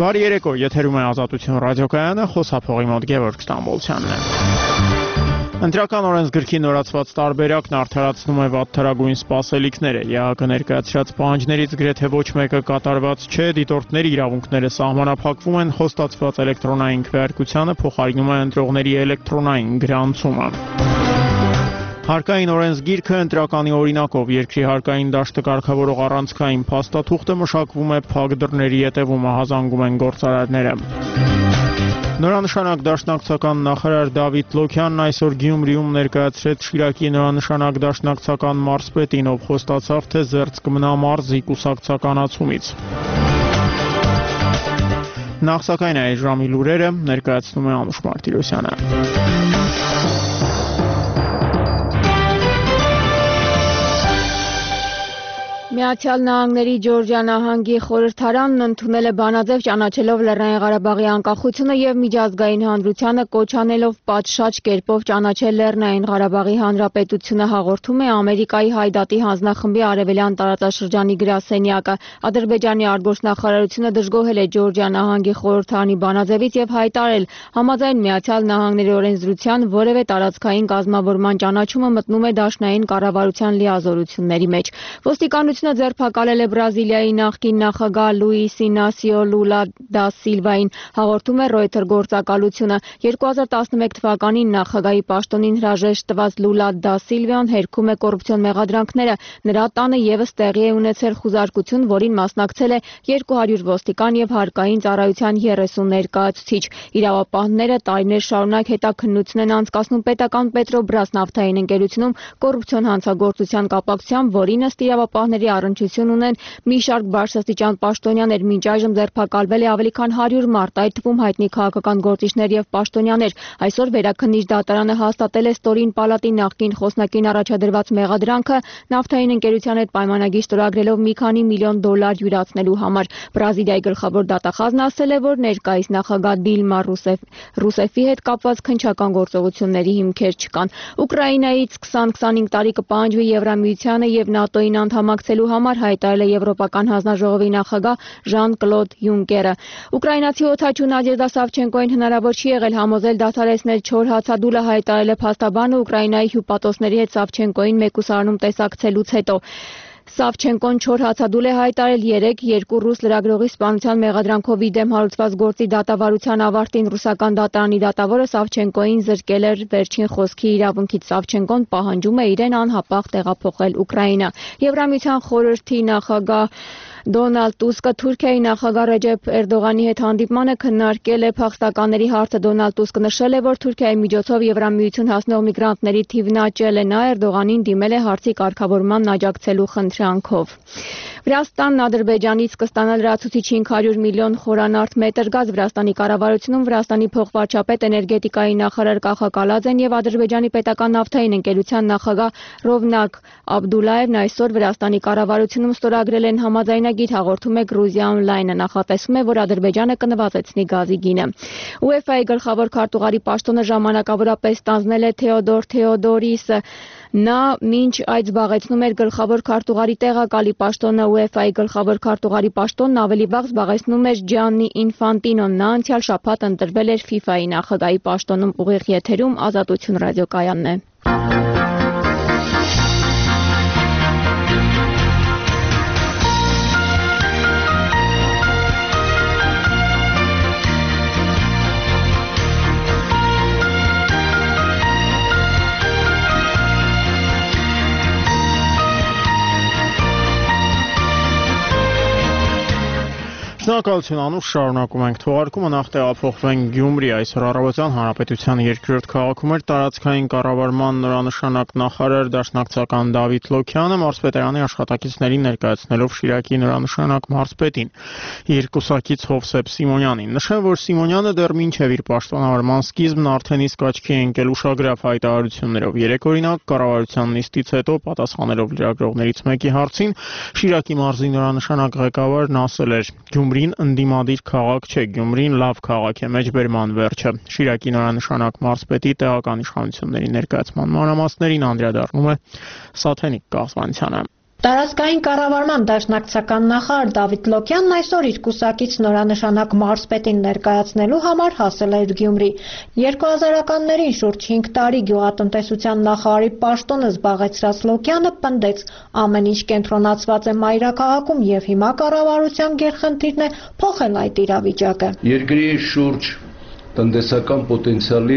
Բարի երեկո, եթերում է Ազատություն ռադիոկայանը, խոսափողի մոտ Գևորգ Ստամբոլցյանն է։ Ընտրական օրենսգրքի նորացված տարբերակն արդարացնում է վատթարագույն սպասելիքները։ ԵԱՀԿ ներկայացրած պահանջներից գրեթե ոչ մեկը կատարված չէ, դիտորդների իրավունքները սահմանափակվում են, խոստացված էլեկտրոնային քվեարկությանը փոխարինում է ընտրողների էլեկտրոնային գրանցումը։ Հարկային օրենսգիրքը ընտրականի օրինակով երկրի հարկային դաշտը կարգավորող առանցքային փաստաթուղթը մշակվում է փակ դռների ետևում, ահազանգում են գործարարները։ Նորանշանակ դաշնակցական նախարար Դավիթ Լոքյանն այսօր Գյումրիում ներկայացրեց Շիրակի նորանշանակ դաշնակցական մարզպետին, ով խոստացավ, թե զերծ կմնա մարզի կուսակցականացումից։ Նախ սակայն այս ժամի լուրերը ներկայացնում է Անուշ Մարտիրոսյանը։ Միացյալ Նահանգների Ջորջիա նահանգի խորհրդարանն ընդունել է բանաձև ճանաչելով Լեռնային Ղարաբաղի անկախությունը եւ միջազգային հանրությանը կոչ անելով պատշաճ կերպով ճանաչել Լեռնային Ղարաբաղի Հանրապետությունը, հաղորդում է Ամերիկայի Հայդատի հանձնախմբի արևելյան տարածաշրջանի գրասենյակը։ Ադրբեջանի արտգործնախարարությունը դժգոհել է Ջորջիա նահանգի խորհրդարանի բանաձևից եւ հայտարարել, համաձայն Միացյալ Նահանգների օրենսդրության որևէ տարածքային կազմավորման ճանաչումը մտնում է դաշնային կառավարության լիազորությունների մեջ։ Ոստիկանությունը ձերբակալել է Բրազիլիայի նախկին նախագահ Լուիս Ինասիո Լուլա դա Սիլվային, հաղորդում է Reuters գործակալությունը։ 2011 թվականին նախագահի պաշտոնին հրաժեշտ տված Լուլա դա Սիլվան հերքում է կոռուպցիոն մեղադրանքները։ Նրա տանը եւս տեղի է ունեցել խուզարկություն, որին մասնակցել է 200 ոստիկան եւ հարկային ծառայության 30 ներկայացուցիչ։ Իրավապահները տարիներ շարունակ հետաքննություն են անցկացնում պետական Պետրոբրազ նավթային ընկերությունում կոռուպցիոն հանցագործության կապակցությամբ, որին ըստ իրավապահների առնչություն ունեն մի շարք բարձրաստիճան պաշտոնյաներ։ Մինչ այժմ ձերբակալվել է ավելի քան 100 մարդ, այդ թվում հայտնի քաղաքական գործիչներ եւ պաշտոնյաներ։ Այսօր Վերաքննիչ դատարանը հաստատել է Ստորին պալատի նախկին խոսնակին առաջադրված մեղադրանքը նավթային ընկերության հետ պայմանագիր ստորագրելով մի քանի միլիոն դոլար յուրացնելու համար։ Բրազիլիայի գլխավոր դատախազն ասել է, որ ներկայիս նախագահ Դիլմա Ռուսեֆի հետ կապված քննչական գործողությունների հիմքեր չկան։ Ուկրաինայից 20-25 տարի կպահանջվի Եվրամիությանը եւ ՆԱՏՕ-ին անդամակցելու համար, հայտարարել է Եվրոպական հանձնաժողովի նախագահ Ժան-Կլոդ Յունկերը։ Ուկրաինացի օդաչու Նադեժդա Սավչենկոին հնարավոր չի եղել համոզել դադարեցնել չոր հացադուլը, հայտարարել է փաստաբանը Ուկրաինայի հյուպատոսների հետ Սավչենկոին մեկուսարանում տեսակցելուց հետո։ Սավչենկոն չոր հացադուլ է հայտարարել 2 ռուս լրագրողի սպանության մեղադրանքով իդեմ հարուցված գործի դատավարության ավարտին։ Ռուսական դատարանի դատավորը Սավչենկոին զրկել էր վերջին խոսքի իրավունքից։ Սավչենկոն պահանջում է իրեն անհապաղ տեղափոխել Ուկրաինա։ Եվրամիության խորհրդի նախագահ Դոնալդ Տուսկը Թուրքիայի նախագահ Ռեջեփ Էրդողանի հետ հանդիպմանը քննարկել է փախստականների հարցը։ Դոնալդ Տուսկը նշել է, որ Թուրքիայի միջոցով Եվրամիություն հասնող միգրանտների թիվն աճել է։ Նա Էրդողանին դիմել է հարցի կարգավորմանն աջակցելու խնդրանքով։ Վրաստանն Ադրբեջանից կստանա լրացուցիչ 500 միլիոն խորանարդ մետր գազ։ Վրաստանի կառավարությունում Վրաստանի փոխվարչապետ էներգետիկայի նախարար Կախա Կալաձեն եւ Ադրբեջանի պետական նավթային ընկերության նախագահ Ռովնակ Աբդուլաևն այսօր Վրաստանի կառավարությունում ստորագրել են համաձայնագիր, հաղորդում է Գրուզիա Օնլայնը։ Նախատեսվում է, որ Ադրբեջանը կնվազեցնի գազի գինը։ UEFA-ի գլխավոր քարտուղարի պաշտոնը ժամանակավորապես ստանձնել է Թեոդոր Թեոդորիսը։ Նա մինչ այդ զբաղեցնում էր գլխավոր քարտուղարի տեղակալի պաշտոնը։ UEFA-ի գլխավոր քարտուղարի պաշտոնն ավելի վաղ զբաղեցնում էր Ջիաննի Ինֆանտինոն։ Նա անցյալ շաբաթ ընտրվել էր FIFA-ի նախագահի պաշտոնում։ Ուղիղ եթերում Ազատություն ռադիոկայանն է։ Շնորհակալություն Անուշ, շարունակում ենք թողարկումը, նախ տեղափոխվենք Գյումրի։ Այսօր առավոտյան Հանրապետության երկրորդ քաղաքում էր տարածքային կառավարման նորանշանակ նախարար դաշնակցական Դավիթ Լոքյանը մարզպետարանի աշխատակիցներին ներկայացնելով Շիրակի նորանշանակ մարզպետին երկուսակից Հովսեփ Սիմոնյանին։ Նշեմ, որ Սիմոնյանը դեռ մինչև իր պաշտոնավարման սկիզբն արդեն իսկ աչքի է ընկել ուշագրավ հայտարարություններով։ Երեք օրինակ կառավարության նիստից հետո պատասխանելով լրագրողներից մեկի հարցին Շիրակի մարզի նորանշանակ ղեկավարն ասել էր. Գյումրին ընդդիմադիր քաղաք չէ, Գյումրին լավ քաղաք է, մեջբերման վերջը։ Շիրակի նորանշանակ մարզպետի տեղական իշխանությունների ներկայացման մանրամասներին անդրադառնում է Սաթենիկ Կաղզանցյանը։ Տարածքային կառավարման դաշնակցական նախարար Դավիթ Լոքյանն այսօր իր կուսակից նորանշանակ մարզպետին ներկայացնելու համար հասել էր Գյումրի։ 2000-ականներին շուրջ 5 տարի գյուղատնտեսության նախարարի պաշտոնը զբաղեցրած Լոքյանը պնդեց, ամեն ինչ կենտրոնացված է մայրաքաղաքում եւ հիմա կառավարության գերխնդիրն է փոխել այդ իրավիճակը։ Երկրի շուրջ տնտեսական պոտենցիալի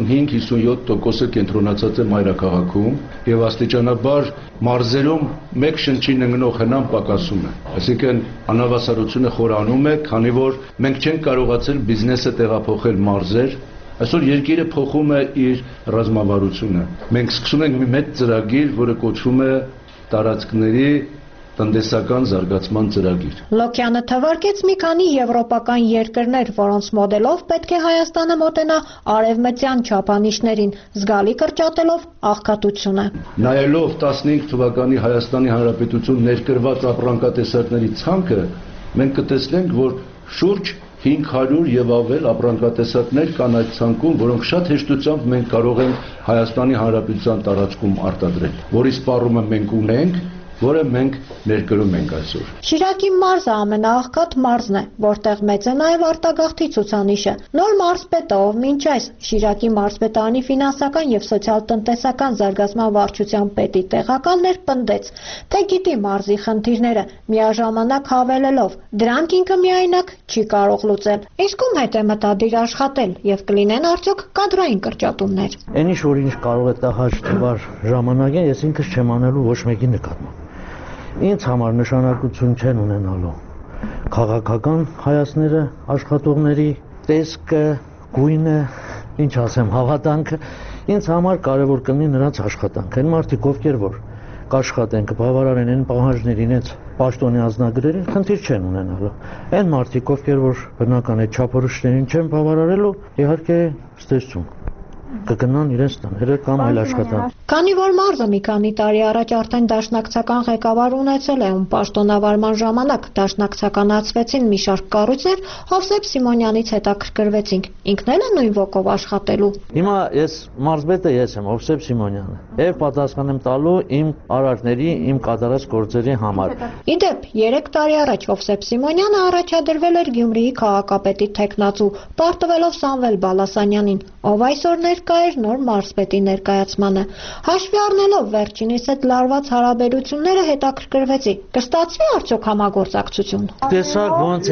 55-57%-ը կենտրոնացած է մայրաքաղաքում եւ աստիճանաբար մարզերում մեկ շնչին ընկնող հնան պակասում է։ Այսինքն անհավասարությունը խորանում է, քանի որ մենք չենք կարողացել բիզնեսը տեղափոխել մարզեր։ Այսօր երկիրը փոխում է իր ռազմավարությունը։ Մենք սկսում ենք մի մեծ ծրագիր, որը կոչվում է տարածքների տնտեսական զարգացման ծրագիր։ Լոքյանը թվարկեց մի քանի եվրոպական երկրներ, որոնց մոդելով պետք է Հայաստանը մոտենա արևմտյան չափանիշներին, զգալի կրճատելով աղքատությունը։ Նայելով 15 թվականի Հայաստանի Հանրապետություն ներկրված ապրանքատեսակների ցանկը, մենք կտեսնենք, որ շուրջ 500 եւ ավել ապրանքատեսակներ կան այդ ցանկում, որոնք շատ հեշտությամբ մենք կարող ենք Հայաստանի Հանրապետության տարածքում արտադրել, որի սպառումը մենք ունենք, որը մենք ներկրում ենք այսօր։ Շիրակի մարզը ամենաաղքատ մարզն է, որտեղ մեծ է նաև արտագաղթի ցուցանիշը։ Նոր մարզպետը, ով մինչ այս Շիրակի մարզպետարանի ֆինանսական եւ սոցիալ-տնտեսական զարգացման վարչության պետի տեղակալն էր, պնդեց, թե գիտի մարզի խնդիրները, միաժամանակ հավելելով, դրանք ինքը միայնակ չի կարող լուծել։ Իսկ ում հետ է մտադիր աշխատել եւ կլինեն արդյոք կադրային կրճատումներ։ Այն ինչ կարող է տահաճ թվար ժամանակին, ես ինքս չեմ անելու ոչ մեկի նկատմամբ։ Ինձ համար նշանակություն չեն ունենալու քաղաքական հայացքները, աշխատողների տեսքը, գույնը, ինչ ասեմ, հավատանքը, ինձ համար կարևոր կլինի նրանց աշխատանքը։ Այն մարդիկ, ովքեր որ կաշխատեն, կբավարարեն այն պահանջներին, այդ պաշտոնի անձնագրերին, խնդիր չեն ունենալու։ Այն մարդիկ, ովքեր որ բնական այդ չափորոշիչներին չեն բավարարելու, իհարկե ստեսություն կգնան իրենց տները կամ այլ աշխատանք։ Քանի որ մարզը մի քանի տարի առաջ արդեն դաշնակցական ղեկավար ունեցել է, ում պաշտոնավարման ժամանակ դաշնակցականացվեցին մի շարք կառույցներ, Հովսեփ Սիմոնյանից հետաքրքրվեցինք։ Ինքն էլ է նույն ոգով աշխատելու։ Հիմա ես մարզպետը ես եմ, Հովսեփ Սիմոնյանը, եւ պատասխան եմ տալու իմ արարքների, իմ կատարած գործերի համար։ Իդեպ 3 տարի առաջ Հովսեփ Սիմոնյանը առաջադրվել էր Գյումրիի քաղաքապետի թեկնածու, պարտվելով Սամվել Բալասանյանին, ով այսօր ներկա էր նոր մարզպետի ներկայացմանը։ Հաշվի առնելով վերջինիս հետ լարված հարաբերությունները հետաքրքրվեցի, կստացվի արդյոք համագործակցություն։ Տեսար ոնց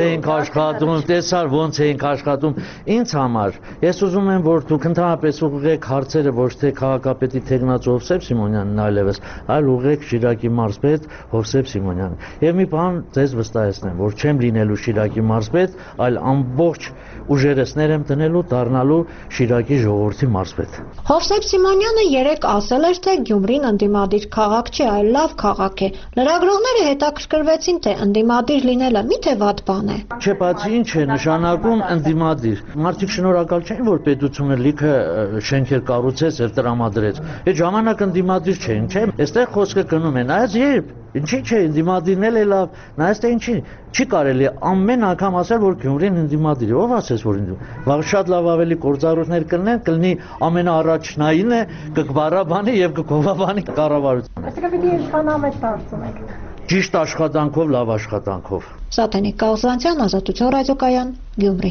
էինք աշխատում, ինձ համար։ Ես ուզում եմ, որ դուք ընդհանրապես ուղղեք հարցերը ոչ թե քաղաքապետի թեկնածու Հովսեփ Սիմոնյանն այլևս, այլ ուղղեք Շիրակի մարզպետ Հովսեփ Սիմոնյանին։ Եվ մի բան ձեզ վստահեցնեմ, որ չեմ լինելու Շիրակի մարզպետ, այլ ամբողջ ուժերս եմ դնելու դառնալու Շիրակի ժողովրդի մարզպետ։ Հովսեփ Սիմոնյանը երեկ ասել էր, թե Գյումրին ընդդիմադիր քաղաք չէ, այլ լավ քաղաք է։ Լրագրողները հետաքրքրվեցին, թե ընդդիմադիր լինելը միթե վատ բան է։ Չէ, բացի ինչ է նշանակում ընդդիմադիր։ Մարդիկ շնորհակալ չեն, որ պետությունը լիքը շենքեր կառուցեց եւ տրամադրեց։ Այդ ժամանակ ընդդիմադիր չէին, չէ՞։ Այստեղ խոսքը գնում է, նայած երբ ինչի՞ չէ, ընդդիմադիրն էլ է լավ, նայած թե ինչի։ Չի կարելի ամեն անգամ ասել, որ Գյումրին ընդդիմադիր է։ Ով ասեց, որ վաղ շատ լավ ավելի գործառույթներ կլինի ամենաառաջնայինը կգբարաբանի եւ կգովաբանի կառավարությունը։ Այսինքն պիտի իշխանամետ դարձում եք։ Ճիշտ աշխատանքով, լավ աշխատանքով։ Սաթենիկ Կաղզանցյան, Ազատություն ռադիոկայան, Գյումրի։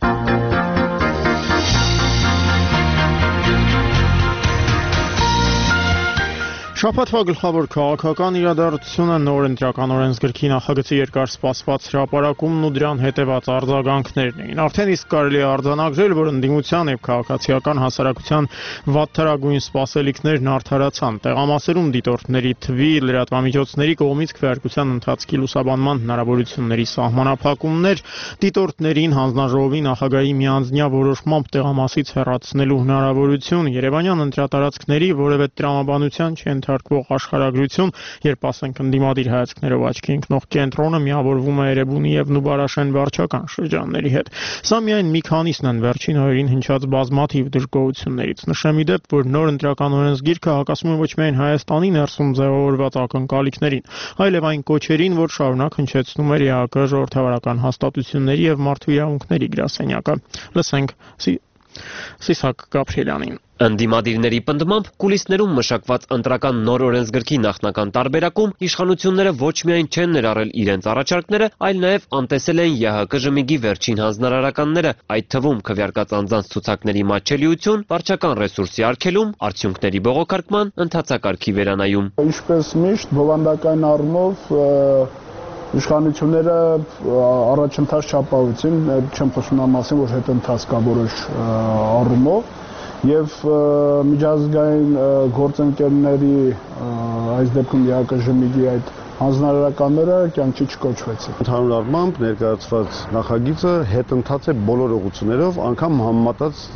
Շաբաթվա գլխավոր քաղաքական իրադարձությունը նոր ընտրական օրենսգրքի նախագծի երկար սպասված հրապարակումն ու դրան հետևած արձագանքներն էին։ Արդեն իսկ կարելի է արձանագրել, որ ընդդիմության եւ քաղաքացիական հասարակության վատթարագույն սպասելիքներն արդարացան։ Տեղամասերում դիտորդների թվի, լրատվամիջոցների կողմից քվեարկության ընթացքի լուսաբանման հնարավորությունների սահմանափակումներ, դիտորդներին հանձնաժողովի նախագահի միանձնյա որոշմամբ տեղամասից հեռացնելու հնարավորություն, Երևանյան ընտրատարածքների որևէ տրամաբանության չընդհարկվող աշխարհագրություն, երբ ասենք ընդդիմադիր հայացքներով աչքի ընկնող կենտրոնը միավորվում է Էրեբունի եւ Նուբարաշեն վարչական շրջանների հետ։ Սա միայն մի քանիսն են վերջին օրերին հնչած բազմաթիվ դժգոհություններից։ Նշեմ ի դեպ, որ նոր ընտրական օրենսգիրքը հակասում է ոչ միայն Հայաստանի ներսում ձևավորված ակնկալիքներին, այլև այն կոչերին, որ շարունակ հնչեցնում էր ԵԱԿ ժողովրդավարական հաստատությունների եւ մարդու իրավունքների գրասենյակը։ Լսենք Սիսակ Գաբրիելյանին։ Ընդդիմադիրների պնդմամբ կուլիսներում մշակված ընտրական նոր օրենսգրքի նախնական տարբերակում իշխանությունները ոչ միայն չեն ներառել իրենց առաջարկները, այլ նաև անտեսել են ՀՀԿ ժմիգի վերջին հանձնարարականները, այդ թվում քվեարկած անձանց ցուցակների մատչելիություն, վարչական ռեսուրսի արգելում, արդյունքների բողոքարկման ընթացակարգի վերանայում։ Ինչպես միշտ բովանդակային առումով իշխանությունները առաջընթաց չապահովեցին, չեմ խոսում նա մասին, որ հետընթաց կա որոշ առումով եւ միջազգային գործընկերների այս դեպքում ՀՀԿ ժմիգի այդ հանձնարարականները կյանքի չկոչվեցին։ Ընդհանուր առմամբ ներկայացված նախագիծը հետընթաց է բոլոր ուղղություններով, անգամ համեմատած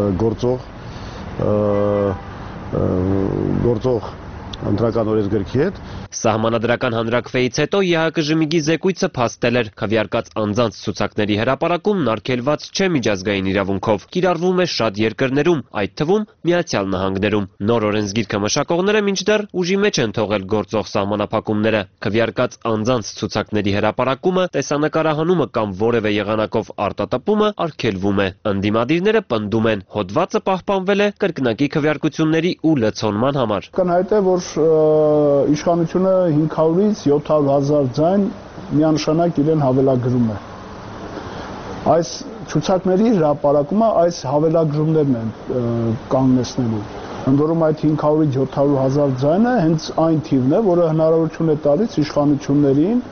գործող ընտրական օրենսգրքի հետ։ Սահմանադրական հանրաքվեից հետո ՀՀԿ ժմիգի զեկույցը փաստել էր քվեարկած անձանց ցուցակների հրապարակումն արգելված չէ միջազգային իրավունքով, կիրառվում է շատ երկրներում, այդ թվում Միացյալ Նահանգներում։ Նոր օրենսգիրքը մշակողները մինչդեռ ուժի մեջ են թողել գործող սահմանափակումները։ Քվեարկած անձանց ցուցակների հրապարակումը, տեսանկարահանումը կամ որևէ եղանակով արտատպումը արգելվում է։ Ընդդիմադիրները պնդում են, հոդվածը պահպանվել է կրկնակի քվեարկությունների ու լցոնման համար։ Կնհայտ է, որ իշխանությունը 500-ից 700,000 ձայն միանշանակ իրեն հավելագրում է։ Այս ցուցակների հրապարակումը այս հավելագրումներն են կանգնեցնելու։ Ընդ որում այդ 500-ից 700,000 ձայնը հենց այն թիվն է, որը հնարավորություն է տալիս իշխանություններին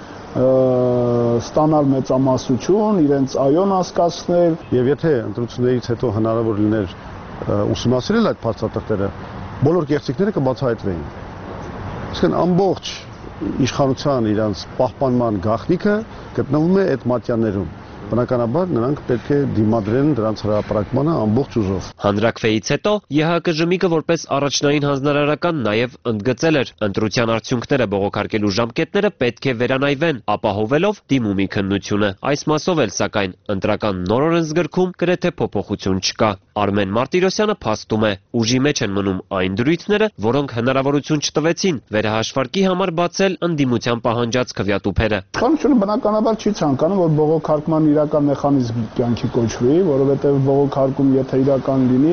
ստանալ մեծամասնություն, իրենց այոն հասկացնել։ Եվ եթե ընտրություններից հետո հնարավոր լիներ ուսումնասիրել այդ փաստաթղթերը, բոլոր կեղծիքները կբացահայտվեին։ Իսկն ամբողջ իշխանության իրանց պահպանման գաղտնիքը գտնվում է այդ մատյաններում։ Բնականաբար նրանք պետք է դիմադրեն դրանց հրապարակմանը ամբողջ ուժով։ Հանրաքվեից հետո ՀՀԿ ժմիգը որպես առաջնային հանձնարարական նաև ընդգծել էր, ընտրության արդյունքները բողոքարկելու ժամկետները պետք է վերանայվեն, ապահովելով դիմումի քննությունը։ Այս մասով էլ սակայն ընտրական նոր օրենսգրքում գրեթե փոփոխություն չկա։ Արմեն Մարտիրոսյանը փաստում է, ուժի մեջ են մնում այն դրույթները, որոնք հնարավորություն չտվեցին վերահաշվարկի համար բացել ընդդիմության պահանջած քվեատուփերը։ Իշխանությունը բնականաբար չի ցանկանում, որ բողոքարկման իրական մեխանիզմ կյանքի կոչվի, որովհետև բողոքարկում եթե իրական լինի,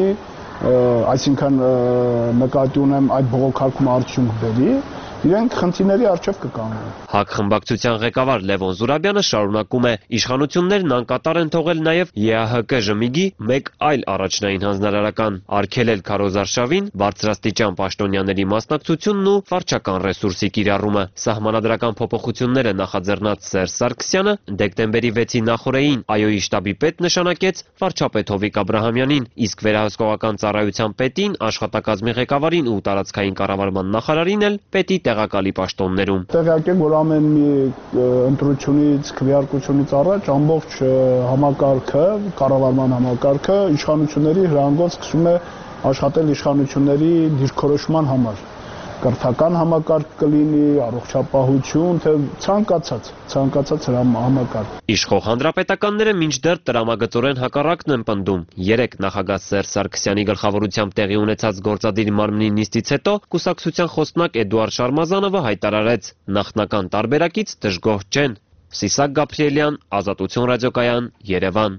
այսինքն նկատի ունեմ այդ բողոքարկումը արդյունք բերի, իրենք խնդիրների առջև կկանգնեն։ ՀԱԿ խմբակցության ղեկավար Լևոն Զուրաբյանը շարունակում է, իշխանություններն անկատար են թողել նաև ԵԱՀԿ ժմիգի մեկ այլ առաջնային հանձնարարական, արգելել քարոզարշավին, բարձրաստիճան պաշտոնյաների մասնակցությունն ու վարչական ռեսուրսի կիրառումը։ Սահմանադրական փոփոխությունները նախաձեռնած Սերժ Սարգսյանը դեկտեմբերի 6-ի նախօրեին ԱՅՈ-ի շտաբի պետ նշանակեց վարչապետ Հովիկ Աբրահամյանին, իսկ վերահսկողական ծառայության պետին, աշխատակազմի ղեկավարին ու տարածքային կառավարման նախարարին էլ պետի տեղակալի պաշտոններում։ Տեղյակ եք, որ ամեն մի ընտրությունից, քվեարկությունից առաջ ամբողջ համակարգը, կառավարման համակարգը իշխանությունների հրանգոց սկսում է աշխատել իշխանությունների դիրքորոշման համար։ Կրթական համակարգ կլինի, առողջապահություն, թե ցանկացած համակարգ։ Իշխող հանրապետականները մինչդեռ տրամագծորեն հակառակն են պնդում։ Երեկ նախագահ Սերժ Սարգսյանի գլխավորությամբ տեղի ունեցած գործադիր մարմնի նիստից հետո կուսակցության խոսնակ Էդուարդ Շարմազանովը հայտարարեց, նախնական տարբերակից դժգոհ չեն։ Սիսակ Գաբրիելյան, Ազատություն ռադիոկայան, Երևան։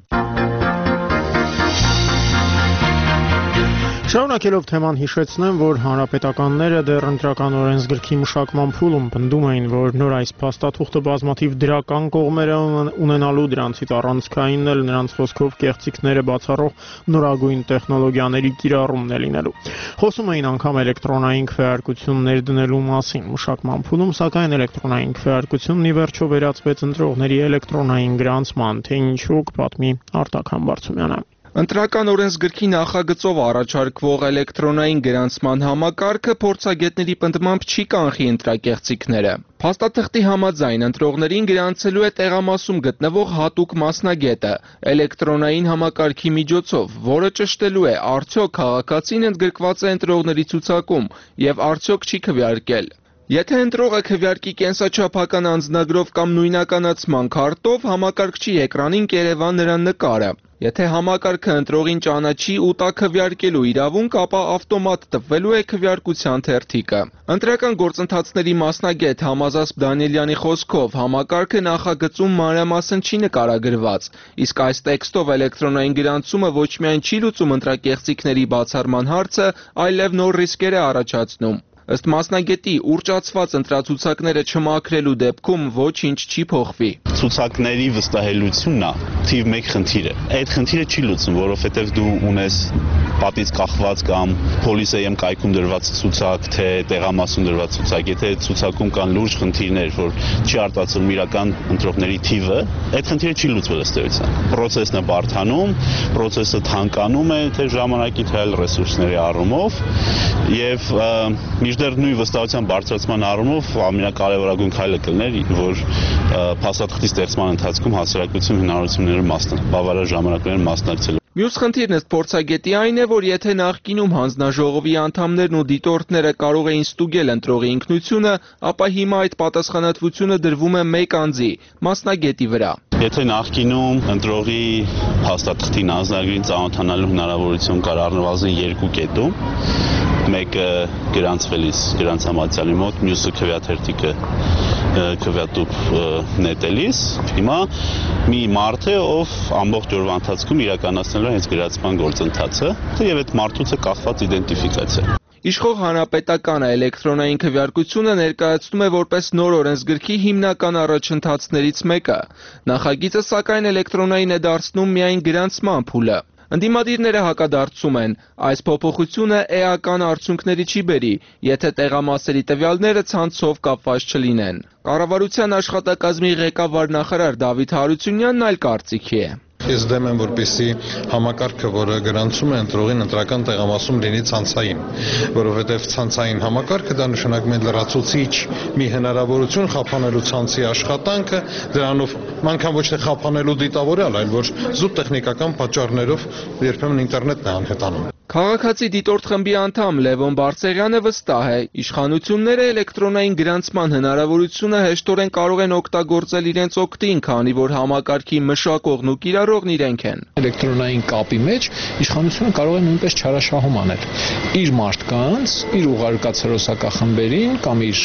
Շարունակելով թեման հիշեցնեմ, որ հանրապետականները դեռ ընտրական օրենսգրքի մշակման փուլում պնդում էին, որ նոր այս փաստաթուղթը բազմաթիվ դրական կողմեր է ունենալու, դրանցից առանցքայինն էլ նրանց խոսքով կեղծիքները բացառող նորագույն տեխնոլոգիաների կիրառումն է լինելու։ Խոսում էին անգամ էլեկտրոնային քվեարկություններ դնելու մասին։ Մշակման փուլում սակայն էլեկտրոնային քվեարկությունն ի վերջո վերածվեց ընտրողների էլեկտրոնային գրանցման, թե ինչու կպատմի Արտակ Համբարձումյանը։ Ընտրական օրենսգրքի նախագծով առաջարկվող էլեկտրոնային գրանցման համակարգը փորձագետների պնդմամբ չի կանխի ընտրակեղծիքները։ Փաստաթղթի համաձայն ընտրողներին գրանցելու է տեղամասում գտնվող հատուկ մասնագետը էլեկտրոնային համակարգի միջոցով, որը ճշտելու է արդյոք քաղաքացին ընդգրկված է ընտրողների ցուցակում եւ արդյոք չի քվեարկել։ Եթե ընտրողը քվեարկի կենսաչափական անձնագրով կամ նույնականացման քարտով, համակարգչի էկրանին կերևա նրա նկարը։ Եթե համակարգը ընտրողին ճանաչի ու տա քվեարկելու իրավունք, ապա ավտոմատ տպվելու է քվեարկության թերթիկը։ Ընտրական գործընթացների մասնագետ Համազասպ Դանիելյանի խոսքով համակարգը նախագծում մանրամասն չի նկարագրված, իսկ այս տեքստով էլեկտրոնային գրանցումը ոչ միայն չի լուծում ընտրակեղծիքների բացառման հարցը, այլև նոր ռիսկեր է առաջացնում։ Ըստ մասնագետի, ուռճացված ընտրացուցակները չմաքրելու դեպքում ոչինչ չի փոխվի։ Ցուցակների վստահելությունն է թիվ 1 խնդիրը։ Այդ խնդիրը չի լուծում, որովհետև դու ունես պատից կախված կամ պոլիսեյում կայքում դրված ցուցակ, թե տեղամասում դրված ցուցակ, եթե ցուցակում կան լուրջ խնդիրներ, որ չի արտացոլվում իրական ընտրողների թիվը, այդ խնդիրը չի լուծվել ըստ էության։ Պրոցեսն է բարդանում, պրոցեսը թանկանում է թե ժամանակի, թե այլ ռեսուրսների առումով, եւ մինչդեռ նույն վստահության բարձրացման առումով ամենակարևորագույն քայլը կլներ, որ փաստաթղթի ստեղծման ընթացքում հասարակություն հնարավորությունները բավարար ժամանակներ մասնակցելու։ Մյուս խնդիրն ըստ փորձագետի այն է, որ եթե նախկինում հանձնաժողովի անդամներն ու դիտորդները կարող էին ստուգել ընտրողի ինքնությունը, ապա հիմա այդ պատասխանատվությունը դրվում է մեկ անձի՝ մասնագետի վրա։ Եթե նախկինում ընտրողի փաստաթղթին անձնագրին ծանոթանալու հնարավորություն կար առնվազն 2 կետում, մեկը գրանցվելիս գրանցամատյալի մոտ, մյուսը քվեաթերթիկը քվեատուփ նետելիս, հիմա մի մարդ է, ով ամբողջ օրվա ընթացքում իրականացնելու է հենց գրացման գործընթացը, եւ այդ մարդուց է կախված իդենտիֆիկացիա։ Իշխող Հանրապետականը էլեկտրոնային քվեարկությունը ներկայացնում է որպես նոր օրենսգրքի հիմնական առաջընթացներից մեկը։ Նախագիծը սակայն էլեկտրոնային է դարձնում միայն գրանցման փուլը։ Ընդդիմադիրները հակադարձում են, այս փոփոխությունը էական արդյունքների չի բերի, եթե տեղամասերի տվյալները ցանցով կապված չլինեն։ Կառավարության աշխատակազմի ղեկավար նախարար Դավիթ Հարությունյանն այլ կարծիքի է։ Ես դեմ եմ, որպեսզի համակարգը, որը գրանցում է ընտրողին, ընտրական տեղամասում լինի ցանցային, որովհետև ցանցային համակարգը դա նշանակում է լրացուցիչ մի հնարավորություն խափանելու ցանցի աշխատանքը, դրանով անգամ ոչ թե խափանելու դիտավորյալ, այլ որ զուտ տեխնիկական պատճառներով երբեմն ինտերնետն է անհետանում։ Քաղաքացի դիտորդ խմբի անդամ Լևոն Բարսեղյանը վստահ է, իշխանությունները էլեկտրոնային գրանցման հնարավորությունը հեշտորեն կարող են օգտագործել իրենց օգտին, քանի որ համակարգի մշակողն ու կիրառողն իրենք են։ Էլեկտրոնային կապի մեջ իշխանությունը կարող է նույնպես չարաշահում անել իր մարդկանց, իր ուղարկած հերոսակախմբերին կամ իր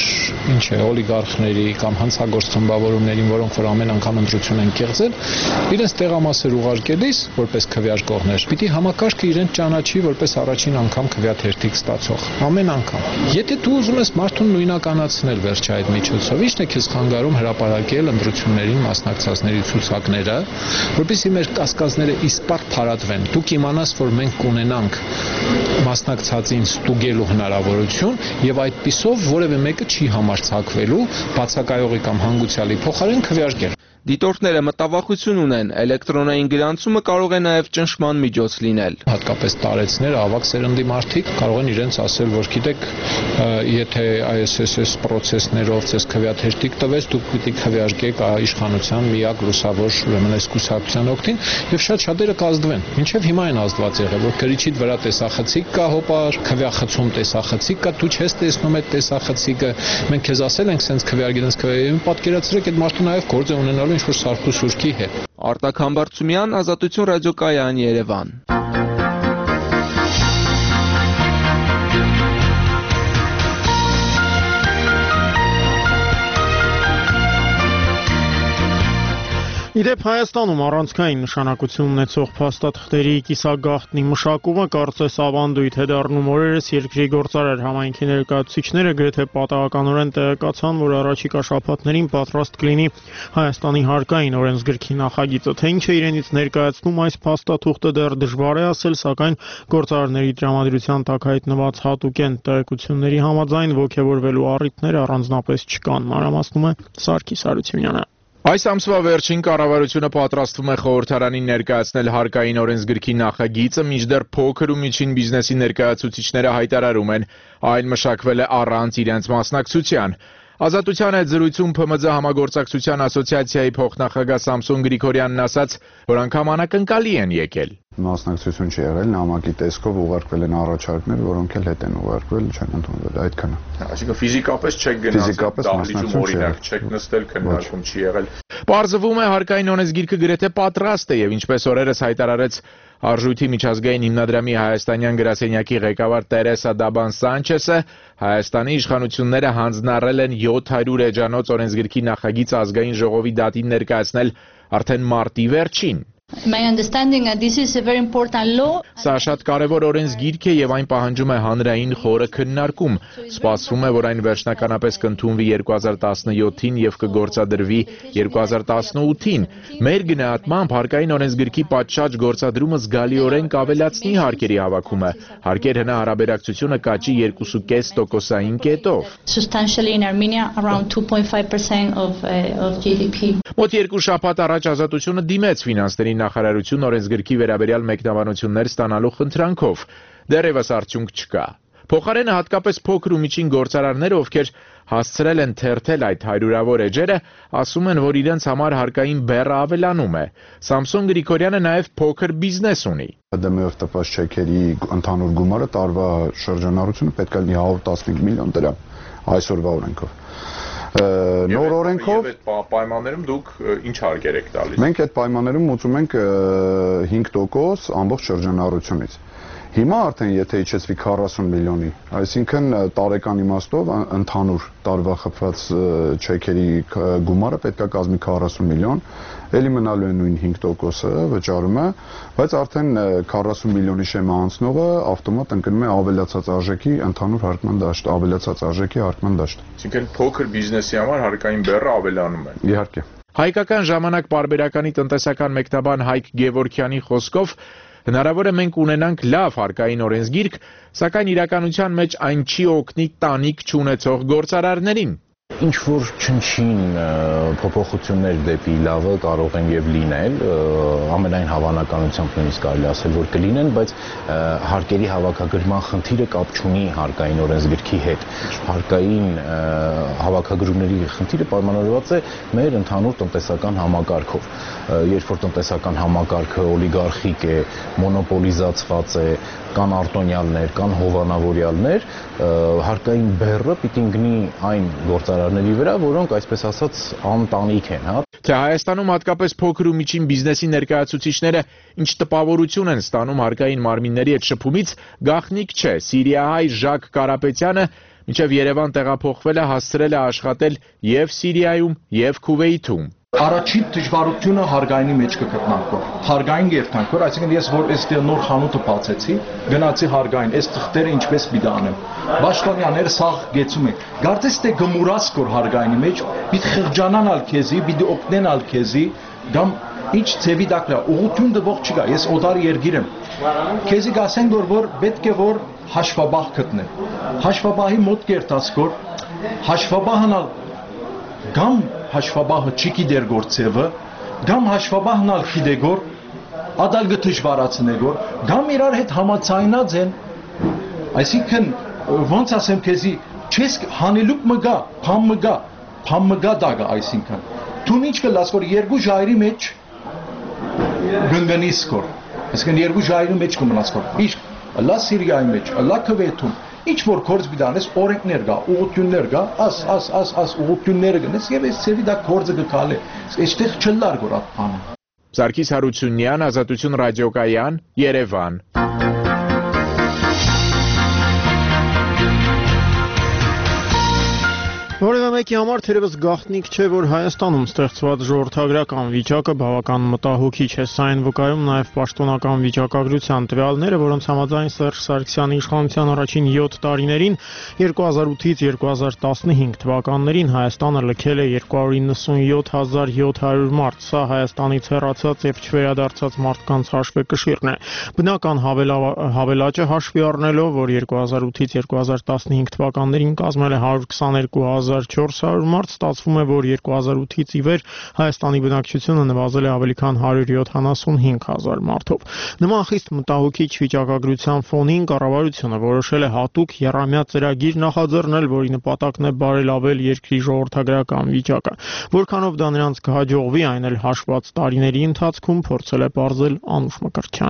օլիգարխների կամ հանցագործ խմբավորումներին, որոնք որ ամեն անգամ ընտրություն են կեղծել, իրենց տեղամասեր ուղարկելիս որպես քվեարկողներ, պիտի համակարգը իրեն ճանաչի որպես առաջին անգամ քվեաթերթիկ ստացող, ամեն անգամ։ Եթե դու ուզում ես մարդուն նույնականացնել վերջը այդ միջոցով, ի՞նչն է քեզ խանգարում հրապարակել ընտրություններին մասնակցածների ցուցակները, որպեսզի մեր կասկածները իսպառ փարատվեն։ Դուք իմանաս, որ մենք կունենանք մասնակցածին ստուգելու հնարավորություն եւ այդպիսով որևէ մեկը չի համարձակվելու բացակայողի կամ հանգուցյալի փոխարեն քվեարկել։ Դիտորդները մտավախություն ունեն, էլեկտրոնային գրանցումը կարող է նաև ճնշման միջոց լինել։ Հատկապես տարեցներ, ավակ սերնդի մարդիկ կարող են իրենց ասել, որ գիտեք, եթե ISSS պրոցեսներով ցես քվեաթերթիկ տվես, դուք պիտի քվեարկեք իշխանության միակ լուսավոր ուրեմն այս կուսակցության օգտին, եւ շատ-շատերը կազդվեն։ Մինչեւ հիմա են ազդված եղել, որ գրիչիդ վրա տեսախցիկ կա, հոպար, քվեախցում տեսախցիկ կա, դու չես տեսնում այդ տեսախցիկը։ Մենք քեզ ասել ենք, սենց քվեարկենք, պատկերացրեք այդ մարդը նաև գործ է ունենալու ինչ-որ սարքու սուրքի հետ։ Արտակ Համբարձումյան, Ազատություն ռադիոկայան, Երևան։ Իդեպ Հայաստանում առանցքային նշանակություն ունեցող փաստաթղթերի կիսագաղտնի մշակումը կարծես ավանդույթ է դառնում։ Օրերս երկրի գործարար համայնքի ներկայացուցիչները գրեթե պատահականորեն տեղեկացան, որ առաջիկա շաբաթներին պատրաստ կլինի Հայաստանի հարկային օրենսգրքի նախագիծը, թե ինչ է իրենից ներկայացնում այս փաստաթուղթը դեռ դժվար է ասել, սակայն գործարարների տրամադրության տակ հայտնված հատուկեն տեղեկությունների համաձայն ոգևորվելու առիթներ առանձնապես չկան, մանրամասնում է Սարգիս Հարությունյանը։ Այս ամսվա վերջին կառավարությունը պատրաստվում է խորհրդարանին ներկայացնել հարկային օրենսգրքի նախագիծը, մինչդեռ փոքր ու միջին բիզնեսի ներկայացուցիչները հայտարարում են, այն մշակվել է առանց իրենց մասնակցության։ Ազատության հետ զրույցում ՓՄԶ համագործակցության ասոցիացիայի փոխնախագահ Սամսոն Գրիգորյանն ասաց, որ անգամ անակնկալի են եկել։ Մասնակցություն չի եղել, նամակի տեսքով ուղարկվել են առաջարկներ, որոնք էլ հետ են ուղարկվել, չեն ընդունվել, այդքանը։ Այսինքն ֆիզիկապես չեք գնացել, դահլիճում օրինակ չեք նստել, քննարկում չի եղել։ Պարզվում է հարկային օրենսգիրքը գրեթե պատրաստ է եւ ինչպես օրերս հայտարարեց Արժույթի միջազգային հիմնադրամի հայաստանյան գրասենյակի ղեկավար Տերեսա Դաբան Սանչեսը, Հայաստանի իշխանությունները հանձնառել են 700 էջանոց օրենսգրքի նախագիծ ազգային ժողովի դատին ներկայացնել արդեն մարտի վերջին։ My understanding this is a very important law. Սա շատ կարևոր օրենսգիրք է եւ այն պահանջում է հանրային խորը քննարկում։ Սպասվում է, որ այն վերջնականապես կընդունվի 2017-ին եւ կգործադրվի 2018-ին։ Մեր գնահատմամբ հարկային օրենսգիրքի պատշաճ գործադրումը զգալիորեն կավելացնի հարկերի հավաքումը։ Հարկեր հնարաբերակցությունը կաճի 2.5%-ային կետով։ Substantially in Armenia around 2.5% of GDP. Մոտ 2 շաբաթ առաջ Ազատությունը դիմեց ֆինանսների նախարարություն օրենսգրքի վերաբերյալ մեկնաբանություններ ստանալու խնդրանքով։ Դեռևս արդյունք չկա։ Փոխարենը հատկապես փոքր ու միջին գործարարները, ովքեր հասցրել են թերթել այդ հարյուրավոր էջերը, ասում են, որ իրենց համար հարկային բեռը ավելանում է։ Սամսոն Գրիգորյանը նաև փոքր բիզնես ունի։ ՀԴՄ-ով տված չեքերի ընդհանուր գումարը տարվա շրջանառությունը պետք է լինի 115 միլիոն դրամ այսօրվա օրենքով։ Նոր օրենքով այդ պայմաններում դուք ինչ հարկեր եք տալիս։ Մենք այդ պայմաններում ուծում ենք 5% ամբողջ շրջանառությունից։ Հիմա արդեն եթե իջեցվի 40 միլիոնի, այսինքն տարեկան իմաստով ընդհանուր տարվա խփված չեքերի գումարը պետք է կազմի 40 միլիոն, ելի մնալու է նույն 5%-ը վճարումը, բայց արդեն 40 միլիոնի շեմը անցնողը ավտոմատ ընկնում է ավելացած արժեքի ընդհանուր հարկման դաշտ, ավելացած արժեքի հարկման դաշտ։ Այսինքն փոքր բիզնեսի համար հարկային բեռը ավելանում է։ Իհարկե։ Հայկական ժամանակ պարբերականի տնտեսական մեկնաբան Հայկ Գևորգյանի խոսքով հնարավոր է մենք ունենանք լավ հարկային օրենսգիրք, սակայն իրականության մեջ այն չի օգնի տանիք չունեցող գործարարներին։ Ինչ որ չնչին փոփոխություններ դեպի լավը կարող են եւ լինել, ամենայն հավանականությամբ նույնիսկ կարելի ասել, որ կլինեն, բայց հարկերի հավաքագրման խնդիրը կապ չունի հարկային օրենսգրքի հետ։ Հարկային հավաքագրումների խնդիրը պայմանավորված է մեր ընդհանուր տնտեսական համակարգով։ Երբ որ տնտեսական համակարգը օլիգարխիկ է, մոնոպոլիզացված է, կան արտոնյալներ, կան հովանավորյալներ, հարկային բեռը պիտի ընկնի այն գործարարների վրա, որոնք այսպես ասած անտանիք են, հա։ Թե Հայաստանում հատկապես փոքր ու միջին բիզնեսի ներկայացուցիչները ինչ տպավորություն են ստանում հարկային մարմինների այդ շփումից, գաղտնիք չէ։ Սիրիահայ Ժակ Կարապետյանը մինչև Երևան տեղափոխվել է, հասցրել է աշխատել եւ Սիրիայում եւ Քուվեյթում։ Առաջին դժվարությունը հարկայինի մեջ կգտնանք։ Հարկային երթանքոր, այսինքն ես որ այստեղ նոր խանութը բացեցի, գնացի հարկային, այս թղթերը ինչպես պիտի անեմ։ Պաշտոնյաները սաղ գեցում են։ Գարտես թե գմուրած կոր հարկայինի մեջ, պիտի խղճանանալ քեզի, պիտի օգնենալ քեզի, դամ ինչ ծեվի դակլա, ուղղություն դվող չկա, ես օտար երգիր եմ։ Քեզի գասեն որ պետք է որ հաշվաբահ գտնեն։ Հաշվաբահի մոտ կերտած կոր, հաշվաբահանալ գամ հաշվաբահը չի գիտեր գործևը, գամ հաշվաբահն ալ գիտեգոր, ադալգը դժվարացնեգոր, գամ իրար հետ համաձայնած են, այսինքն ոնց ասեմ քեզի, չես հանելուկ մգա, փամ մգա դագա, այսինքն, թուն ինչ կլաս որ երկու ժայրի մեջ գնգնիս կոր, այսինքն երկու ժայրի մեջ կմնաց կոր, իսկ լա Սիրիայի մեջ, լա Քուվեյթում, ինչ որ գործ բիդանես օրենքներ գա, ուղղություններ գա, աս ուղղությունները գնես եւ այս ծեվի դա գործը գկալե։ Այստեղ չլար գորատ բանը։ Սարգիս Հարությունյան, Ազատություն ռադիոկայան, Երևան։ Որևէ մեկի համար թերևս գաղտնիք չէ, որ Հայաստանում ստեղծված ժողովրդագրական վիճակը բավական մտահոգիչ է, սա այն վկայում նաև պաշտոնական վիճակագրության տվյալները, որոնց համաձայն Սերժ Սարգսյանի իշխանության առաջին 7 տարիներին 2008-ից 2015 թվականներին Հայաստանը լքել է 297,700 մարդ, սա Հայաստանից հեռացած եւ չվերադարձած մարդկանց հաշվեկշիռն է։ Բնական հավելաճը հաշվի առնելով, որ 2008-ից 2015 թվականներին կազմել է 122,400 մարդ, ստացվում է, որ 2008-ից ի վեր Հայաստանի բնակչությունը նվազել է ավելի քան 175,000 մարդով։ Նման խիստ մտահոգիչ վիճակագրության ֆոնին կառավարությունը որոշել է հատուկ եռամյա ծրագիր նախաձեռնել, որի նպատակն է բարելավել երկրի ժողովրդագրական վիճակը։ Որքանով դա նրանց կհաջողվի, այն էլ հաշված տարիների ընթացքում փորձել է պարզել Անուշ Մկրտչյանը։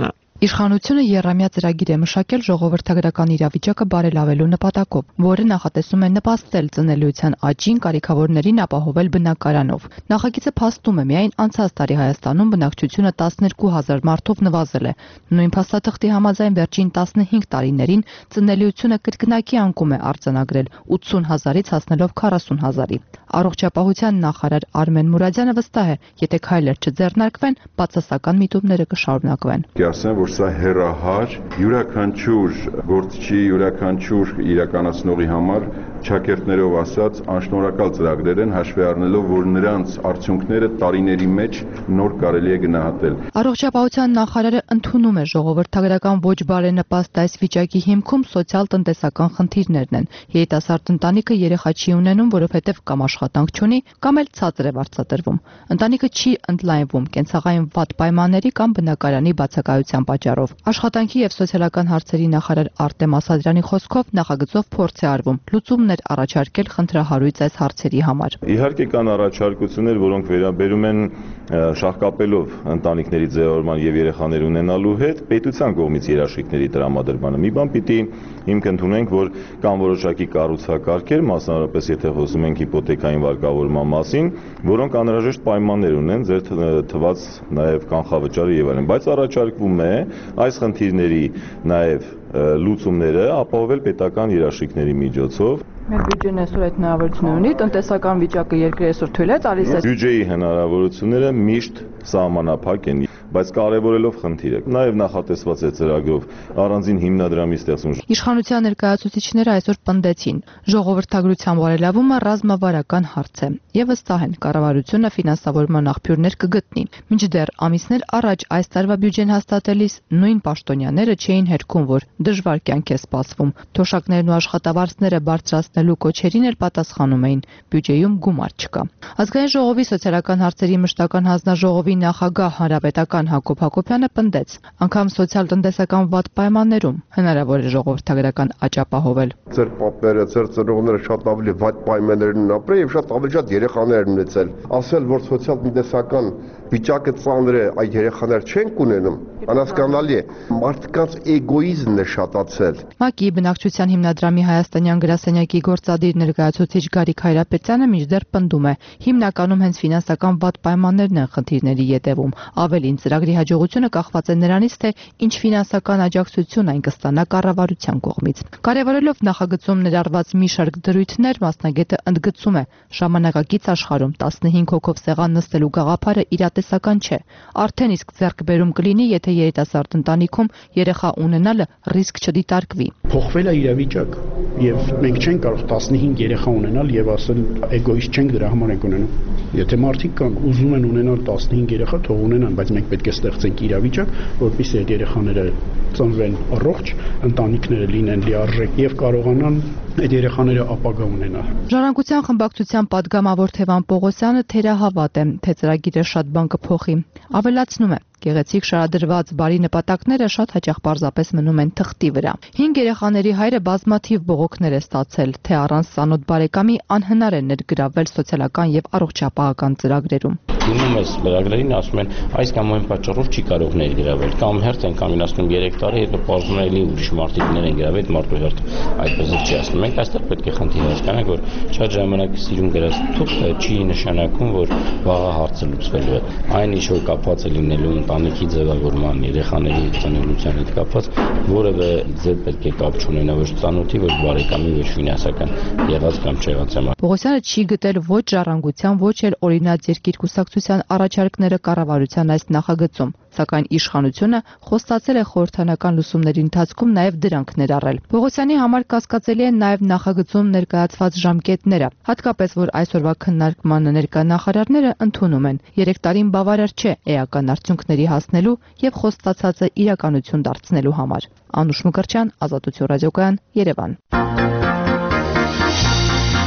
Իշխանությունը եռամյա ծրագիր է մշակել ժողովրդագրական իրավիճակը բարելավելու նպատակով, որը նախատեսում է նպաստել ծնելիության աճին, կարիքավորներին ապահովել բնակարանով։ Նախագիծը փաստում է միայն անցած տարի Հայաստանում բնակչությունը 12000 մարդով նվազել է։ Նույն փաստաթղթի համաձայն վերջին 15 տարիներին ծնելիությունը կրկնակի անկում է արձանագրել 80000-ից հասնելով 40000-ի։ Առողջապահության նախարար Արմեն Մուրադյանը վստահ է, եթե քայլեր չձեռնարկվեն, բացասական միտումները կշարունակվեն։ Կասեմ, որ սա հերահար յուրաքանչյուր գործչի, յուրաքանչյուր իրականացնողի համար ճակերտներով ասած անշնորհակալ ծրագրեր են, հաշվի առնելով, որ նրանց արդյունքները տարիների մեջ նոր կարելի է գնահատել։ Առողջապահության նախարարը ընդունում է ժողովրդագրական ոչ բարենպաստ այս վիճակի հիմքում սոցիալ-տնտեսական խնդիրներն են։ Երիտասարդ ընտանիքը երեխա չի ունենում, որովհետև կամ աշխատանք չունի, կամ էլ ցածր է վարձատրվում։ Ընտանիքը չի ընդլայնվում կենցաղային վատ պայմանների կամ բնակարանի բացակայության պատճառով։ Աշխատանքի եւ սոցիալական հարցերի նախարար Արտեմ Ասատրյանի խոսքով նախագծով փորձ է արվում լուծումներ առաջարկել խնդրահարույց այս հարցերի համար։ Իհարկե կան առաջարկություններ, որոնք վերաբերում են շահկապելով ընտանիքների ձևավորման եւ երեխաներ ունենալու հետ պետության կողմից երաշխիքների տրամադրմանը։ Մի բան պիտի հիմք ընդունենք, որ կան որոշակի կառուցակարգեր, մասնավորապես եթե խոսում ենք հիպոթեքային վարկավորման մասին, որոնք անհրաժեշտ պայմաններ ունեն, ձեր թված նաեւ կանխավճարը եւ այլն, բայց առաջարկվում է այս խնդիրների նաեւ լուծումները ապահովել պետական երաշխիքների միջոցով։ Մեր բյուջեն այսօր այդ հնարավորությունը ունի, տնտեսական վիճակը երկրի այսօր թույլ է տալիս։ Բյուջեի հնարավորությունները միշտ սահմանափակ են, բայց կարևորելով խնդիրը։ Նաև նախատեսված է ծրագրով առանձին հիմնադրամի ստեղծում։ Իշխանության ներկայացուցիչները այսօր պնդեցին, ժողովրդագրության բարելավումը ռազմավարական հարց է եւ վստահ են կառավարությունը ֆինանսավորման աղբյուրներ կգտնի։ Մինչդեռ ամիսներ առաջ այս տարվա բյուջեն հաստատելիս նույն պաշտոնյաները չէին հերքում, որ դժվար կյանք է սպասվում։ Թոշակներն ու աշխատավարձները բարձրացնելու կոչերին էլ պատասխանում էին, բյուջեում գումար չկա։ Ազգային ժողովի սոցիալական հարցերի մշտական հանձնաժողովի նախագահ հանրապետական Հակոբ Հակոբյանը պնդեց, անգամ սոցիալ-տնտեսական վատ պայմաններում հնարավոր է ժողովրդագրական աճ ապահովել։ Ձեր պապերը, ձեր ծնողները շատ ավելի վատ պայմաններում են ապրել եւ շատ ավելի շատ երեխաներ են ունեցել։ Ասել, որ սոցիալ-տնտեսական վիճակը ծանր է, այդ երեխաներ չեն ունենում, անհասկանալի է։ Մարդկանց էգոիզմն է շատացել։ ՄԱԿ-ի բնակչության հիմնադրամի հայաստանյան գրասենյակի գործադիր ներկայացուցիչ Գարիկ Հայրապետյանը մինչդեռ պնդում է, հիմնականում հենց ֆինանսական վատ պայմաններն են խնդիրների ետևում։ Ավելին, ծրագրի հաջողությունը կախված է նրանից, թե ինչ ֆինանսական աջակցություն այն կստանա կառավարության կողմից։ Կարևորելով նախագծում ներառված մի շարք դրույթներ, մասնագետը ընդգծում է, ժամանակակից աշխարհում 15 հոգով սեղան նստելու գաղափարը իրատեսական չէ։ Արդեն իսկ ձեռքբերում կլինի, եթե երիտասարդ ընտանիքում երեխա ունենալը ռիսկ չդիտարկվի։ Փոխվել է իրավիճակը եւ մենք չենք կարող 15 երեխա ունենալ եւ ասել էգոիստ չենք դրա համար ենք ունենում։ Եթե մարդիկ կան ուզում են ունենալ 15 երեխա, թող ունենան, բայց մենք պետք է ստեղծենք իրավիճակ, որպեսզի այդ երեխաները ծնվեն առողջ, ընտանիքները լինեն լիարժեք եւ կարողանան այդ երեխաները ապագա ունենալ։ Ժառանգության խմբակցության падգամավոր Թևան Պողոսյանը թերահավատ է, թե ծրագիրը շատ բան կփոխի։ Ավելացնում է, գեղեցիկ շարադրված բարի նպատակները շատ հաճախ պարզապես մնում են թղթի վրա։ 5 երեխաների հայրը բազմաթիվ բողոքներ է ստացել, թե առանց ծանոթ բարեկամի անհնար է ներգրավվել սոցիալական եւ առողջապահական ծրագրերում։ Դիմում ես ծրագրերին, ասում են այս կամ այն պատճառով չի կարող ներգրավել, կամ հերթ են կամենացնում 3 տարի, հետո պարզում են էլի ուրիշ մարդիկներ են գրավել, այդ մարդու հերթ այդպես չի ասում։ Մենք այստեղ պետք է խնդիր հասկանանք, որ շատ ժամանակ սիրուն գրած թուղթը չի նշանակում, որ վաղը հարցը լուծվելու է։ Այն ինչ որ կապված է լինելու ընտանիքի ձևավորման, երեխաների ծնելիության հետ կապված, որևէ ձեւ պետք է կապ չունենա ոչ ծանոթի, ոչ բարեկամի, ոչ ֆինանսական եղած կամ չեղած համար։ Պողոսյանը չի գտել ոչ ժառանգության, ոչ էլ օրինաց երկիր կուսակցության առաջարկները կառավարության այս նախագծում, սակայն իշխանությունը խոստացել է խորհրդանական լուսումների ընթացքում նաև դրանք ներառել։ Պողոսյանի համար կասկածելի են նաև նախագծում ներկայացված ժամկետները, հատկապես որ այսօրվա քննարկմանը ներկա նախարարները ընդունում են 3 տարին բավարար չէ էական արդյունքների հասնելու եւ խոստացածը իրականություն դարձնելու համար։ Անուշ Մկրտչյան, Ազատություն ռադիոկայան, Երևան։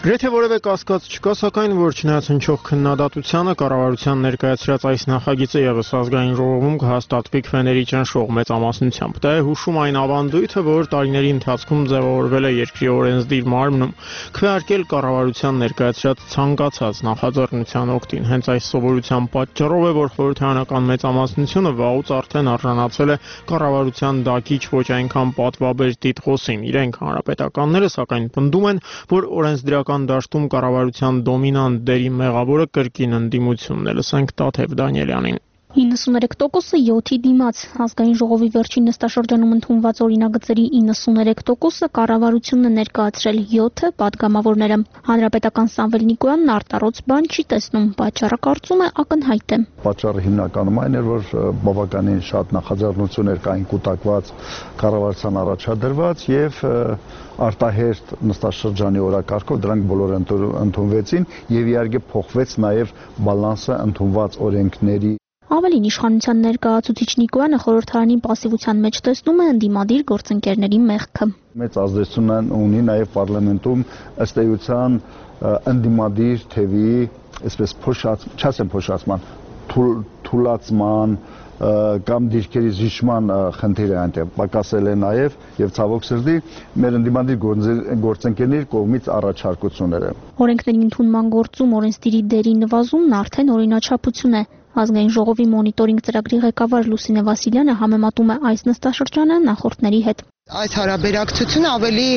Գրեթե որևէ կասկած չկա, սակայն որ չնայած հնչող քննադատությանը կառավարության ներկայացրած այս նախագիծը եւս ազգային ժողովում կհաստատվի քվեների ճնշող մեծամասնությամբ։ Դա է հուշում այն ավանդույթը, որ տարիների ընթացքում ձևավորվել է երկրի օրենսդիր մարմնում, քվեարկել կառավարության ներկայացրած ցանկացած նախաձեռնության օգտին։ Հենց այս սովորության պատճառով է, որ խորհրդարանական մեծամասնությունը վաղուց արդեն արժանացել է կառավարության դակիչ ոչ այնքան պատվաբեր տիտղոսին։ Իրենք հանրապետականները սակայն պնդում են, որ օրենսդրական դաշտում կառավարության դոմինանտ դերի մեղավորը կրկին ընդդիմությունն է։ Լսենք Տաթև Դանիելյանին։ 93%-ը 7-ի դիմաց, ազգային ժողովի վերջին նստաշրջանում ընդունված օրինագծերի 93%-ը կառավարությունն է ներկայացրել, 7-ը պատգամավորները։ Հանրապետական Սամվել Նիկոյանն արտառոց բան չի տեսնում, պատճառը կարծում է ակնհայտ է։ Պատճառը հիմնականում այն էր, որ բավականին շատ նախաձեռնություններ կային կուտակված կառավարության առաջադրված եւ արտահերթ նստաշրջանի օրակարգով դրանք բոլորը ընդունվեցին եւ իհարկե փոխվեց նաեւ բալանսը ընդունված օրենքների։ Ավելին իշխանության ներկայացուցիչ Նիկոյանը խորհրդարանի պասիվության մեջ տեսնում է ընդդիմադիր գործընկերների մեղքը։ Մեծ ազդեցություն ունի նաև պարլամենտում ըստ էության ընդդիմադիր թևի, այսպես փոշացման, թուլացման կամ դիրքերի զիջման խնդիրը այնտեղ պակասել է նաև եւ ցավոք սրտի մեր ընդդիմադիր գործընկերների կողմից առաջարկությունները։ Օրենքների ընդունման գործում օրենսդիրի դերի նվազումն արդեն օրինաչափություն է։ Ազգային ժողովի մոնիտորինգ ծրագրի ղեկավար Լուսինե Վասիլյանը համեմատում է այս նստաշրջանը նախորդների հետ։ Այս հարաբերակցությունը ավելի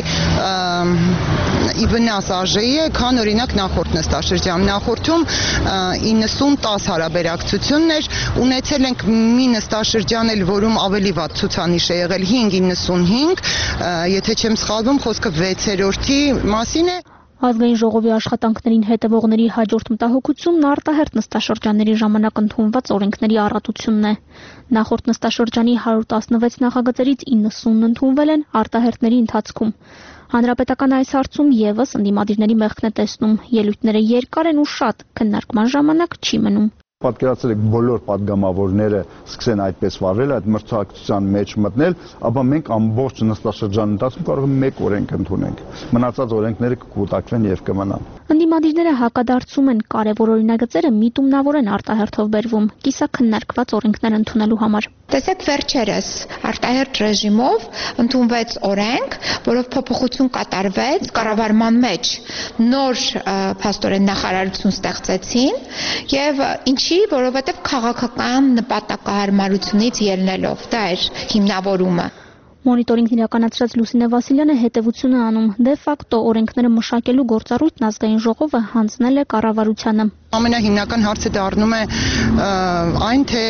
ի վնաս արժեի է, քան օրինակ նախորդ նստաշրջան։ Նախորդում 90-10 հարաբերակցությունն էր, ունեցել ենք մի նստաշրջան էլ, որում ավելի վատ ցուցանիշ է եղել 5-95, եթե չեմ սխալվում, խոսքը 6-րդի մասին է։ Ազգային ժողովի աշխատանքներին հետևողների հաջորդ մտահոգությունն արտահերթ նստաշրջանների ժամանակ ընդունված օրենքների առատությունն է։ Նախորդ նստաշրջանի 116 նախագծերից 90-ն ընդունվել են արտահերթների ընթացքում։ Հանրապետական այս հարցում եւս ընդդիմադիրների մեղքն է տեսնում։ Ելույթները երկար են ու շատ, քննարկման ժամանակ չի մնում։ Պատկերացրել եք բոլոր падգամավորները սկսեն այդպես վարվել, այդ մրցակցության մեջ մտնել, ապա մենք ամբողջ նստաշրջանի ընթացքում կարող ենք մեկ օրենք ընդունենք։ Մնացած օրենքները կկուտակվեն եւ կմնան։ Ընդդիմադիրները հակադարձում են կարևոր օրինագծերը միտումնավոր են արտահերթով բերվում, կիսաքննարկված օրենքներ ընդունելու համար։ Տեսեք վերջերս արտահերթ ռեժիմով ընդունվեց օրենք, որով փոփոխություն կատարվեց կառավարման մեջ։ Նոր փաստորեն նախարարություն ստեղծեցին եւ ինչի, որովհետեւ քաղաքական նպատակահարմարությունից ելնելով, դա էր հիմնավորումը։ Մոնիտորինգն իրականացրած Լուսինե Վասիլյանը հետևություն է անում, դե ֆակտո օրենքները մշակելու գործառույթն ազգային ժողովը հանձնել է կառավարությանը։ Ամենահիմնական հարցը դառնում է այն, թե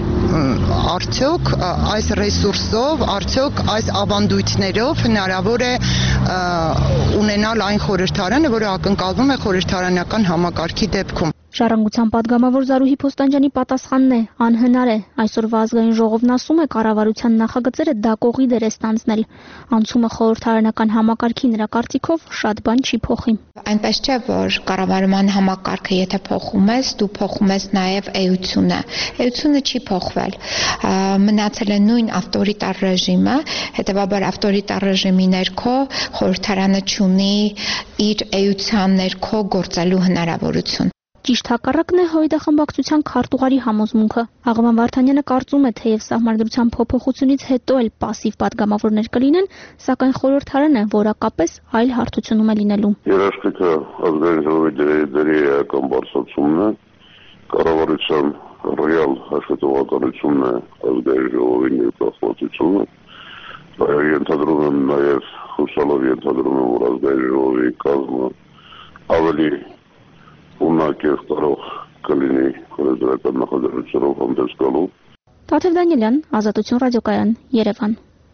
արդյոք այս ռեսուրսով, արդյոք այս ավանդույթներով հնարավոր է ունենալ այն խորհրդարանը, որը ակնկալվում է խորհրդարանական համակարգի դեպքում։ Ժառանգության падգամավոր Զարուհի Փոստանջյանի պատասխանն է՝ անհնար է։ Այսօրվա ազգային ժողովն ասում է կառավարության նախագծերը դակողի դեր է ստանձնել։ Անցումը խորհրդարանական համակարգի նրա կարծիքով շատ բան չի փոխի։ Այնպես չէ, որ կառավարման համակարգը եթե փոխում ես, դու փոխում ես նաև էությունը։ Էությունը չի փոխվել։ Մնացել է նույն ավտորիտար ռեժիմը, հետևաբար ավտորիտար ռեժիմի ներքո խորհրդարանը չունի իր էության ներքո գործելու հնարավորություն։ Ճիշտ հակառակն է Հույդախմբակցության քարտուղարի համոզմունքը։ Աղավան Վարդանյանը կարծում է, թեև սահմանադրության փոփոխությունից հետո էլ պասիվ падգամավորներ կլինեն, սակայն խորհրդարանը որակապես այլ հարթությունում է լինելու։ Երաշխիքը ազգային ժողովի դերի էական բարձրացումն է, կառավարության ռեալ հաշվետվականությունն է ազգային ժողովի ներկայացումը։ Ենթադրում եմ նաև հուսալով ենթադրում եմ, որ ազգային ժողովի կազմը ավելի ունակ եւ կարող կլինի օրենսդրական նախաձեռնությունով հանդես գալու։ Տաթև Դանիելյան, Ազատություն ռադիոկայան, Երևան։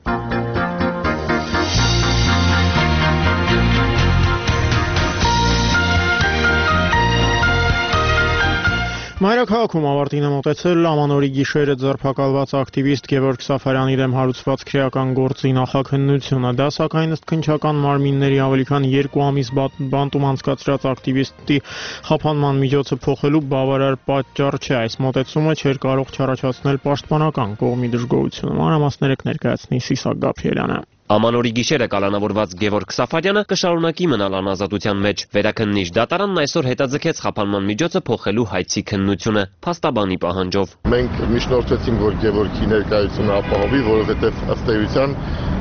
Մայրաքաղաքում ավարտին է մոտեցել ամանորի գիշերը ձերբակալված ակտիվիստ Գևորգ Սաֆարյանի դեմ հարուցված քրեական գործի նախաքննությունը։ Դա սակայն ըստ քննչական մարմինների ավելի քան 2 ամիս բանտում անցկացրած ակտիվիստի խափանման միջոցը փոխելու բավարար պատճառ չէ։ Այս մոտեցումը չէր կարող չառաջացնել պաշտպանական կողմի դժգոհությունը։ Մանրամասները կներկայացնի Սիսակ Գաբրիելյանը։ Ամանորի գիշերը կալանավորված Գևորգ Սաֆարյանը կշարունակի մնալ անազատության մեջ։ Վերաքննիչ դատարանն այսօր հետաձգեց խափանման միջոցը փոխելու հայցի քննությունը փաստաբանի պահանջով։ Մենք միջնորդեցինք, որ Գևորգի ներկայությունը ապահովի, որովհետև ըստ էության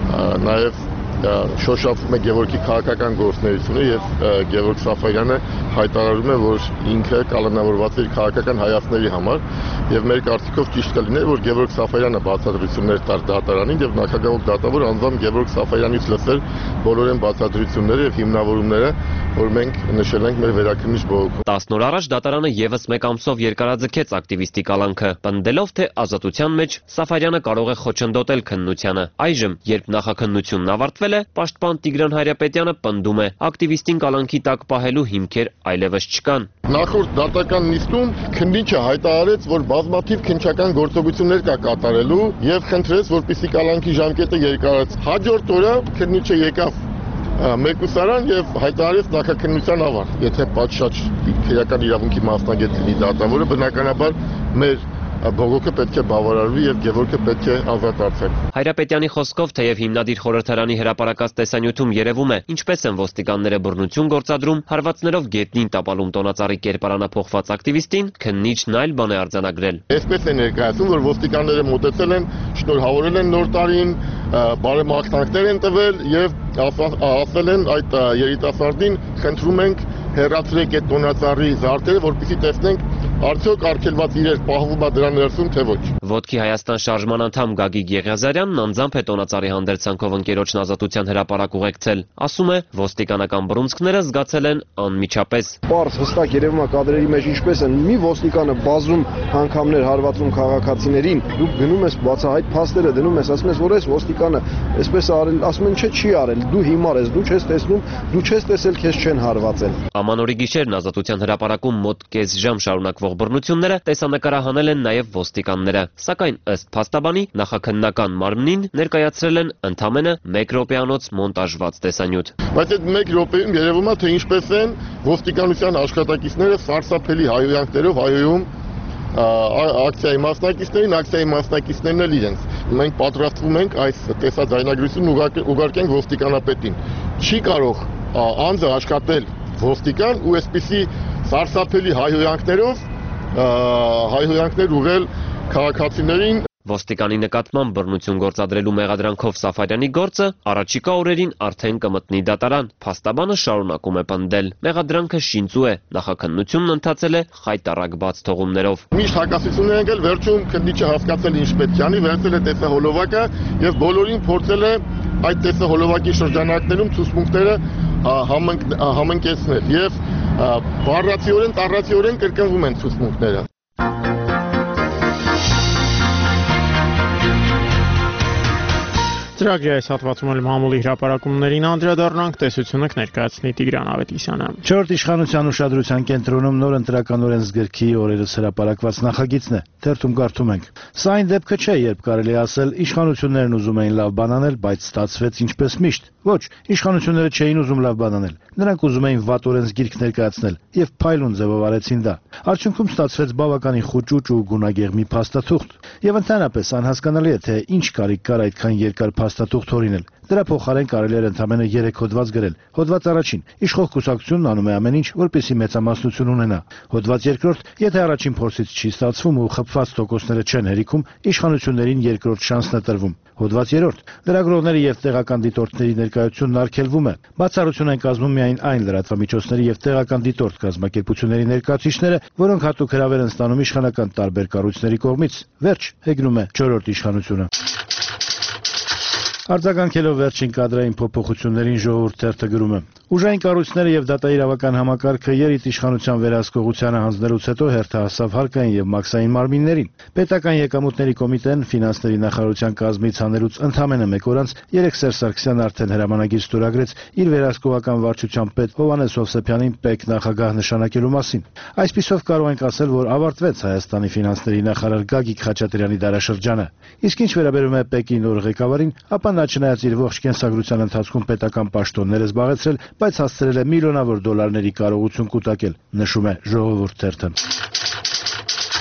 նաև շոշափվում է Գևորգի քաղաքական գործունեությունը եւ Գևորգ Սաֆարյանը հայտարարում է, որ ինքը կալանավորված է քաղաքական հայացքների համար եւ մեր կարծիքով ճիշտ կլիներ, որ Գևորգ Սաֆարյանը բացատրություններ տար դատարանին եւ նախագահող դատավոր անձամբ Գևորգ Սաֆարյանից լսել բոլորեն բացատրությունները եւ հիմնավորումները, որ մենք նշել ենք մեր վերաքննիչ բողոքում։ 10 օր առաջ դատարանը եւս մեկ ամսով երկարաձգեց ակտիվիստի կալանքը, պնդելով, թե ազատության մեջ Սաֆարյանը կարող է խոչընդոտել քննությանը։ Այժմ, երբ նախաքննությունն ավարտվել է, պաշտպան Տիգրան Հայրապետյանը պնդում է, ակտիվիստին կալանքի տակ պահելու հիմքեր այլևս չկան։ Նախորդ դատական նիստում քննիչը հայտարարեց, որ բազմաթիվ քննչական գործողություններ կա կատարելու եւ խնդրեց, որպեսզի կալանքի ժամկետը երկարացվի։ Հաջորդ օրը քննիչը եկավ մեկուսարան եւ հայտարարեց նախաքննության ավարտ։ Եթե պատշաճ քրեական իրավունքի մասնագետ լինի դատավորը, բնականաբար մեր բողոքը պետք է բավարարվի եւ Գևորգը պետք է ազատ արձակվի։ Հայրապետյանի խոսքով, թեև հիմնադիր խորհրդարանի հրապարակած տեսանյութում երևում է, ինչպես են ոստիկանները բռնություն գործադրում, հարվածներով գետնին տապալում տոնածառի կերպարանափոխված ակտիվիստին, քննիչն այլ բան է արձանագրել։ Այսպես է ներկայացում, որ ոստիկանները մոտեցել են, շնորհավորել են նոր տարին, բարեմաղթանքներ են տվել եւ ասել են այդ երիտասարդին, խնդրում ենք հեռացրեք այդ տոնածառի զարդերը, որպեսզի տեսնենք արդյոք արգելված իրեր պահվում է դրա ներսում, թե ոչ։ Ոտքի Հայաստան շարժման անդամ Գագիկ Եղիազարյանն անձամբ է տոնածառի հանդերձանքով ընկերոջն ազատության հրապարակ ուղեկցել։ Ասում է, ոստիկանական բռունցքները զգացել են անմիջապես։ Պարզ հստակ երևում է կադրերի մեջ ինչպես են մի ոստիկանը բազում անգամներ հարվածում քաղաքացիներին, դու գնում ես բացահայտ փաստերը դնում ես, ասում ես, որ այս ոստիկանը այսպես արել, ասում են, չէ, չի արել, դու հիմար ես, դու չես տեսնում, դու չես տեսել, քեզ չեն հարվածել։ Ամանորի գիշերն ազատության հրապարակում մոտ կես ժամ շարունակվող բռնությունները տեսանկարահանել են նաև ոստիկանները, սակայն ըստ փաստաբանի նախաքննական մարմնին ներկայացրել են ընդամենը 1 րոպեանոց մոնտաժված տեսանյութ։ Բայց այդ 1 րոպեում երևում է, թե ինչպես են ոստիկանության աշխատակիցները սարսափելի հայհոյանքներով հայհոյում ակցիայի մասնակիցներն էլ իրենց։ Մենք պատրաստվում ենք այս տեսաձայնագրությունն ուղարկենք ոստիկանապետին։ Չի կարող անձը աշխատել ոստիկան ու այսպիսի սարսափելի հայհոյանքներ ուղղել քաղաքացիներին։ Ոստիկանի նկատմամբ բռնություն գործադրելու մեղադրանքով Սաֆարյանի գործը առաջիկա օրերին արդեն կմտնի դատարան։ Փաստաբանը շարունակում է պնդել. մեղադրանքը շինծու է, նախաքննությունն ընթացել է խայտառակ բաց թողումներով։ Միշտ հակասություններ են եղել, վերջում քննիչը հասկացել ինչ պետք է անի, վերցել է տեսահոլովակը եւ բոլորին փորձել է այդ տեսահոլովակի շրջանակներում ցուցմունքները համընկեցնել եւ բառացիորեն, տառացիորեն կրկնվում են ցուցմունքները։ Ծրագրի այս հատվածում էլ մամուլի հրապարակումներին անդրադառնանք, տեսությունը կներկայացնի Տիգրան Ավետիսյանը։ 4-րդ իշխանության ուշադրության կենտրոնում նոր ընտրական օրենսգրքի օրերս հրապարակված նախագիծն է։ Թերթում կարդում ենք. Սա այն դեպքը չէ, երբ կարելի ասել իշխանություններն ուզում էին լավ բան անել, բայց ստացվեց ինչպես միշտ։ Ոչ, իշխանությունները չէին ուզում լավ բան անել։ Նրանք ուզում էին վատ օրենսգիրք ներկայացնել եւ փայլուն ձևով արեցին դա։ Արդյունքում ստացվեց բավականին խուճուճ ու գունագեղմի փաստաթուղթ։ Եվ ընդհանրապես անհասկանալի է, թե ինչ կարիք կար այդքան երկար փաստաթուղթ հորինել։ Դրա փոխարեն կարելի էր ընդամենը 3 հոդված գրել։ Հոդված առաջին՝ իշխող կուսակցությունն անում է ամեն ինչ, որպեսզի մեծամասնություն ունենա։ Հոդված երկրորդ՝ եթե առաջին փորձից չի ստացվում ու խփված տոկոսները չեն հերիքում, իշխանություններին երկրորդ շանսն է տրվում։ Հոդված երրորդ՝ լրագրողների եւ տեղական դիտորդների ներկայությունն արգելվում է։ Բացառություն են կազմում միայն այն լրատվամիջոցների եւ տեղական դիտորդ կազմակերպությունների ներկայացուցիչները, որոնք հատուկ հրավեր են ստանում իշխանական տարբեր կառույցների կողմից։ Վերջ, հեգնում է 4-րդ իշխանությունը։ Արձագանքելով վերջին կադրային փոփոխություններին ժողովուրդ թերթը գրում է. Ուժային կառույցները եւ դատաիրավական համակարգը երիտիշխանության վերահսկողությանը հանձնելուց հետո հերթը հասավ հարկային եւ մաքսային մարմիններին։ Պետական եկամուտների կոմիտեն ֆինանսների նախարարության կազմից հանելուց ընդամենը 1 օր անց Սերժ Սարգսյանն արդեն հրամանագիր ստորագրեց իր վերահսկողական վարչության պետ Հովհաննես Հովսեփյանին ՊԵԿ նախագահ նշանակելու մասին։ Այսպիսով կարող ենք ասել, որ ավարտվեց Հայաստանի ֆինանսների նախարար Գագիկ Խաչատրյանի դարաշրջանը։ Իսկ ինչ վերաբերում է ՊԵԿ-ի նոր ղեկավարին, ապա նա չնայած իր ողջ կենսագրության ընթացքում պետական պաշտոններ է զբաղեցրել, բայց հասցրել է միլիոնավոր դոլարների կարողություն կուտակել, նշում է Ժողովուրդ թերթը։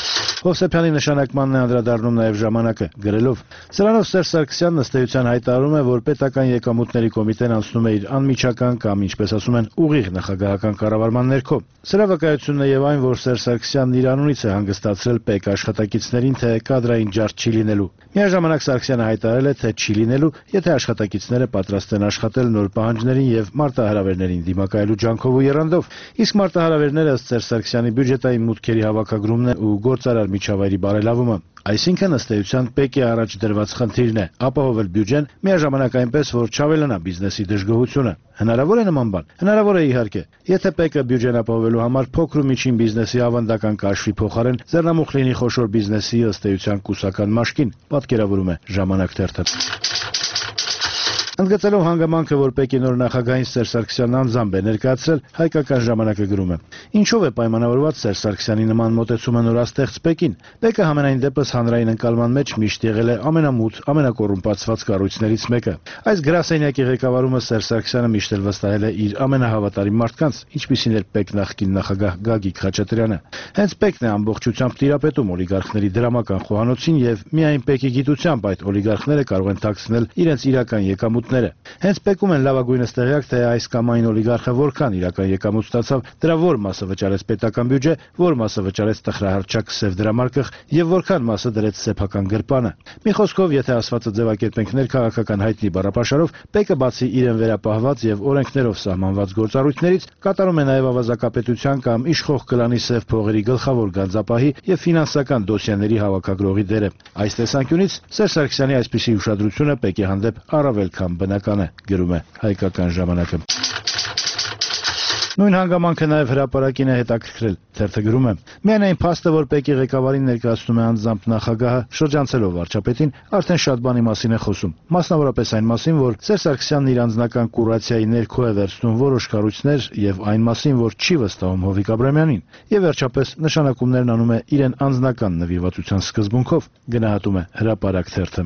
Հովսեփյանի նշանակմանն է անդրադառնում նաև ժամանակը, գրելով. Սրանով Սերժ Սարգսյանն ըստ էության հայտարարում է, որ պետական եկամուտների կոմիտեն անցնում է իր անմիջական կամ, ինչպես ասում են, ուղիղ նախագահական կառավարման ներքո։ Սրա վկայությունն է եւ այն, որ Սերժ Սարգսյանն իր անունից է հանգստացրել ՊԵԿ աշխատակիցներին, թե կադրային ջարդ չի լինելու։ Միաժամանակ Սարգսյանը հայտարարել է, թե չի լինելու, եթե աշխատակիցները պատրաստ են աշխատել նոր պահանջներին եւ մարտահրավերներին դիմակայելու ջանքով ու եռանդով։ Իսկ մարտահրավերները ըստ Սերժ Սարգսյանի բյուջետային մուտքերի հավաքագրումն է ու գործարար միջավայրի բարելավումը։ Այսինքն ըստ էության ՊԵԿ-ի առաջ դրված խնդիրն է ապահովել բյուջեն միաժամանակ այնպես, որ չավելանա բիզնեսի դժգոհությունը։ Հնարավոր է նման բան։ Հնարավոր է իհարկե։ Եթե ՊԵԿ-ը բյուջեն ապահովելու համար փոքր ու միջին բիզնեսի ավանդական կաշվի փոխարեն ձեռնամուխ լինի խոշոր բիզնեսի ըստ էության կուսական մաշկին, պատկերավորում է Ժամանակ թերթը։ Ընդգծելով հանգամանքը, որ ՊԵԿ-ի նոր նախագահին Սերժ Սարգսյանն անձամբ է ներկայացրել, Հայկական ժամանակը գրում է. Ինչով է պայմանավորված Սերժ Սարգսյանի նման մոտեցումը նորաստեղծ ՊԵԿ-ին։ ՊԵԿ-ը համենայն դեպս հանրային ընկալման մեջ միշտ եղել է ամենամութ, ամենակոռումպացված կառույցներից մեկը։ Այս գրասենյակի ղեկավարումը Սերժ Սարգսյանը միշտ էլ վստահել է իր ամենահավատարիմ մարդկանց, ինչպիսին էր ՊԵԿ նախկին նախագահ Գագիկ Խաչատրյանը։ Հենց ՊԵԿ-ն է ամբողջությամբ տիրապետում օլիգարխների դրամական խոհանոցին եւ միայն ՊԵԿ-ի գիտությամբ այդ օլիգարխները կարող են թաքցնել իրենց իրական եկամուտները։ Հենց ՊԵԿ-ում են լավագույնս տեղյակ, թե այս կամ այն օլիգարխը որքան իրական եկամուտ ստացավ, դրա որ մասը վճարեց պետական բյուջե, որ մասը վճարեց տխրահարճակ սև դրամարկղ եւ որքան մասը դրեց սեփական գրպանը։ Մի խոսքով, եթե ասվածը ձևակերպենք ներքաղաքական հայտնի բառապաշարով, ՊԵԿ-ը բացի իրեն վերապահված եւ օրենքներով սահմանված գործառույթներից, կատարում է նաեւ ավազակապետության կամ իշխող կլանի սև փողերի գլխավոր գանձապահի եւ ֆինանսական դոսիաների հավաքագրողի դերը։ Այս տեսանկյունից Սերժ Սարգսյանի այսպիսի ուշադրությունը ՊԵԿ-ի հանդեպ առավել քան բնական է, գրում է Հայկական ժամանակը։ Նույն հանգամանքը նաև հրապարակին է հետաքրքրել, թերթը գրում է. Միայն այն փաստը, որ ՊԵԿ-ի ղեկավարին ներկայացնում է անձամբ նախագահը, շրջանցելով վարչապետին, արդեն շատ բանի մասին է խոսում։ Մասնավորապես այն մասին, որ Սերժ Սարգսյանն իր անձնական կուրացիայի ներքո է վերցնում որոշ կառույցներ եւ այն մասին, որ չի վստահում Հովիկ Աբրամյանին։ Եվ վերջապես նշանակումներն անում է իրեն անձնական նվիրվածության սկզբունքով, գնահատում է հրապարակ թերթը։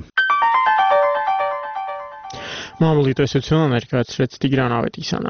Մամուլի տեսությունը ներկայացրեց Տիգրան Ավետիսյանը։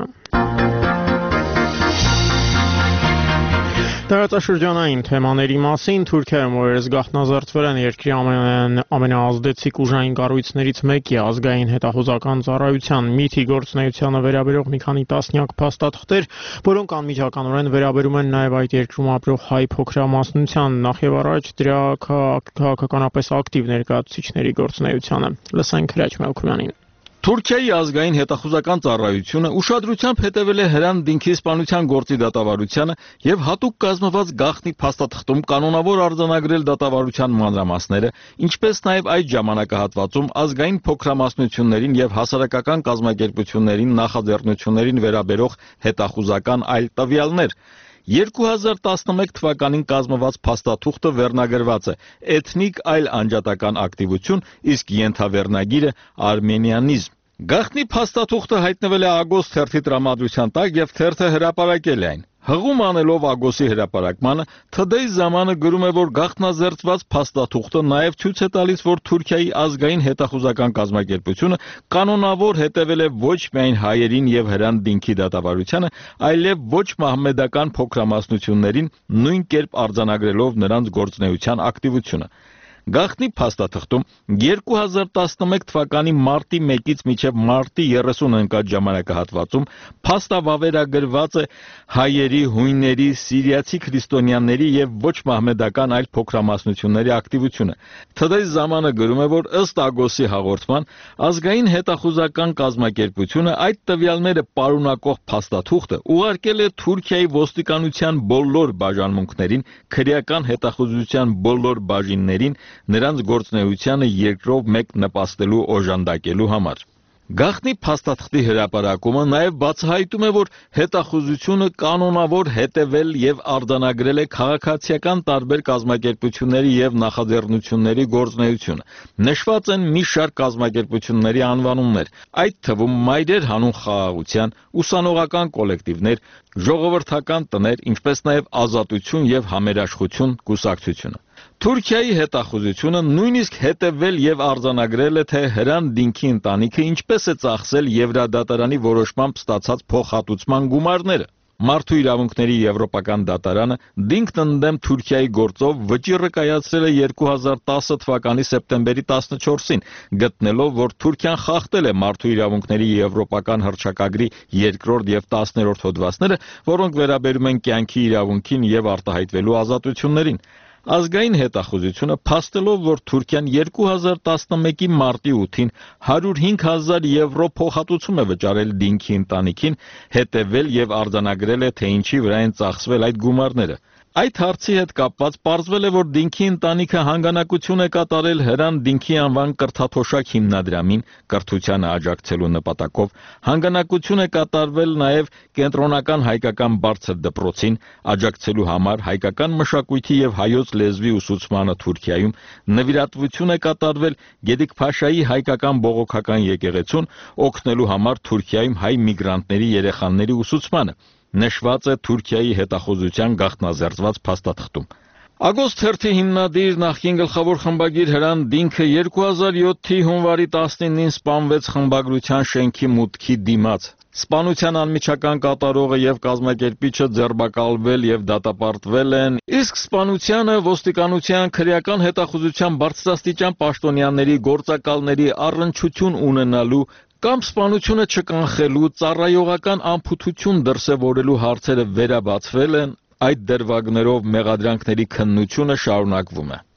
Տարածաշրջանային թեմաների մասին Թուրքիայում օրերս գաղտնազարդվել են երկրի ամենաազդեցիկ ուժային կառույցներից մեկի ազգային հետախուզական ծառայության ՄԻԹ-ի գործունեությանը վերաբերող մի քանի տասնյակ փաստաթղթեր, որոնք անմիջականորեն վերաբերում են նաև այդ երկրում ապրող հայ փոքրամասնության, նախ եւ առաջ դրա քաղաքականապես ակտիվ ներկայացուցիչների գործունեությանը։ Լսենք Հրաչ Մելքումյանին։ Թուրքիայի ազգային հետախուզական ծառայությունը ուշադրությամբ հետևել է Հրան Դինքի սպանության գործի դատավարությանը եւ հատուկ կազմված գաղտնի փաստաթղթում կանոնավոր արձանագրել դատավարության մանրամասները, ինչպես նաեւ այդ ժամանակահատվածում ազգային փոքրամասնություններին եւ հասարակական կազմակերպություններին նախաձեռնություններին վերաբերող հետախուզական այլ տվյալներ։ 2011 թվականին կազմված փաստաթուղթը վերնագրված է «Էթնիկ այլ անջատական ակտիվություն», իսկ ենթավերնագիրը «Արմենիանիզմ»։ Գաղտնի փաստաթուղթը հայտնվել է Ագոս թերթի տրամադրության տակ եւ թերթը հրապարակել է այն։ Հղում անելով Ագոսի հրապարակմանը, Today ժամանը գրում է, որ գաղտնազերծված փաստաթուղթը նաև ցույց է տալիս, որ Թուրքիայի ազգային հետախուզական կազմակերպությունը կանոնավոր հետևել է ոչ միայն հայերին եւ Հրան Դինքի դատավարությանը, այլև ոչ մահմեդական փոքրամասնություններին, նույն կերպ արձանագրելով նրանց գործունեության ակտիվությունը։ Գաղտնի փաստաթղթում 2011 թվականի մարտի 1-ից մինչև մարտի 30 ընկած ժամանակահատվածում փաստավավերագրված է հայերի, հույների, սիրիացի քրիստոնյաների եւ ոչ մահմեդական այլ փոքրամասնությունների ակտիվությունը։ Today ժամանը գրում է, որ ըստ Ագոսի հաղորդման ազգային հետախուզական կազմակերպությունը այդ տվյալները պարունակող փաստաթուղթը ուղարկել է Թուրքիայի ոստիկանության բոլոր բաժանմունքներին, քրեական հետախուզության բոլոր բաժիններին, նրանց գործունեությանը երկրով մեկ նպաստելու օժանդակելու համար։ Գաղտնի փաստաթղթի հրապարակումը նաև բացահայտում է, որ հետախուզությունը կանոնավոր հետևել եւ արձանագրել է քաղաքացիական տարբեր կազմակերպությունների եւ նախաձեռնությունների գործունեությունը։ Նշված են մի շարք կազմակերպությունների անվանումներ, այդ թվում Մայրեր հանուն խաղաղության, ուսանողական կոլեկտիվներ, ժողովրդական տներ, ինչպես նաև Ազատություն եւ Համերաշխություն կուսակցությունը։ Թուրքիայի հետախուզությունը նույնիսկ հետևել եւ արձանագրել է, թե Հրան Դինքի ընտանիքը ինչպես է ծախսել Եվրադատարանի որոշմամբ ստացած փոխհատուցման գումարները։ Մարդու իրավունքների եվրոպական դատարանը դինքն ընդդեմ Թուրքիայի գործով վճիռը կայացրել է 2010 թվականի սեպտեմբերի 14-ին, գտնելով, որ Թուրքիան խախտել է մարդու իրավունքների եվրոպական հռչակագրի 2-րդ եւ 10-րդ հոդվածները, որոնք վերաբերում են կյանքի իրավունքին եւ արտահայտվելու ազատություններին։ Ազգային հետախուզությունը փաստելով, որ Թուրքիան 2011-ի մարտի 8-ին 105,000 եվրո փոխհատուցում է վճարել Դինքի ընտանիքին, հետևել եւ արձանագրել է, թե ինչի վրա են ծախսվել այդ գումարները։ Այդ հարցի հետ կապված պարզվել է, որ Դինքի ընտանիքը հանգանակություն է կատարել Հրան Դինքի անվան կրթաթոշակ հիմնադրամին կրթությանը աջակցելու նպատակով, հանգանակություն է կատարվել նաև կենտրոնական հայկական բարձր դպրոցին աջակցելու համար հայկական մշակույթի եւ հայոց լեզվի ուսուցմանը Թուրքիայում, նվիրատվություն է կատարվել Գեդիկ Փաշայի հայկական բողոքական եկեղեցուն օգնելու համար Թուրքիայում հայ միգրանտների երեխաների ուսուցմանը։ Նշված է Թուրքիայի հետախուզության գաղտնազերծված փաստաթղթում։ Ագոստ 1-ի հիմնադիր նախկին գլխավոր խմբագիր Հրան Դինքը 2007-ի հունվարի 19-ին սպանվեց խմբագրության շենքի մուտքի դիմաց։ Սպանության անմիջական կատարողը եւ կազմակերպիչը ձերբակալվել եւ դատապարտվել են, իսկ սպանությանը ոստիկանության քրեական հետախուզության բարձրաստիճան պաշտոնյաների գործակալների առնչություն ունենալու կամ սպանությունը չկանխելու ծառայողական անփութություն դրսևորելու հարցերը վերաբացվել են, այդ դրվագներով մեղադրանքների քննությունը շարունակվում է։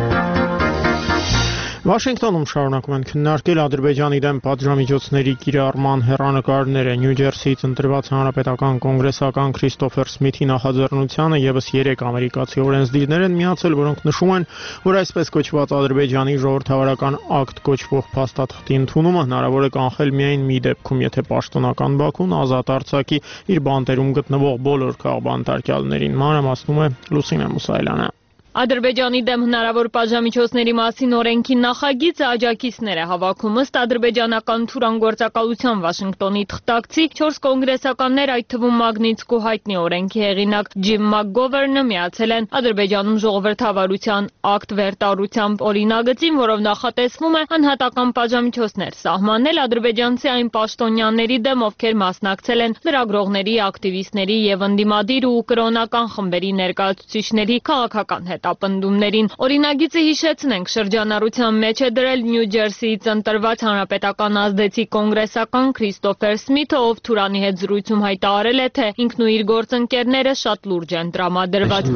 Վաշինգտոնում շարունակում են քննարկել Ադրբեջանի դեմ պատժամիջոցների կիրառման հեռանկարները։ Նյու Ջերսիից ընտրված հանրապետական կոնգրեսական Քրիստոֆեր Սմիթի նախաձեռնությանը եւս 3 ամերիկացի օրենսդիրներ են միացել, որոնք նշում են, որ այսպես կոչված Ադրբեջանի ժողովրդավարական ակտ կոչվող փաստաթղթի ընդունումը հնարավոր է կանխել միայն մի դեպքում, եթե պաշտոնական Բաքուն ազատ արձակի իր բանտերում գտնվող բոլոր քաղբանտարկյալներին։ Մանրամասնում է Լուսինե Մուսայելյանը։ Ադրբեջանի դեմ հնարավոր պատժամիջոցների մասին օրենքի նախագիծը աջակիցներ է հավաքում ըստ ադրբեջանական թուրանգործակալության Վաշինգտոնի թղթակցի 4 կոնգրեսականներ, այդ թվում Մագնիցկու հայտնի օրենքի հեղինակ Ջիմ Մակգովերնը միացել են Ադրբեջանում ժողովրդավարության ակտ վերտարությամբ օրինագծին, որով նախատեսվում է անհատական պատժամիջոցներ սահմանել ադրբեջանցի այն պաշտոնյաների դեմ, ովքեր մասնակցել են լրագրողների, ակտիվիստների եւ ընդդիմադիր ու կրոնական խմբերի ներկայացուցիչների քաղաքական հետապնդումներին։ Օրինագիծը հիշեցնենք շրջանառության մեջ է դրել Նյու Ջերսիից ընտրված հանրապետական ազդեցիկ կոնգրեսական Քրիստոֆեր Սմիթը, ով Թուրանի հետ զրույցում հայտարարել է, թե ինքն ու իր գործընկերները շատ լուրջ են տրամադրված։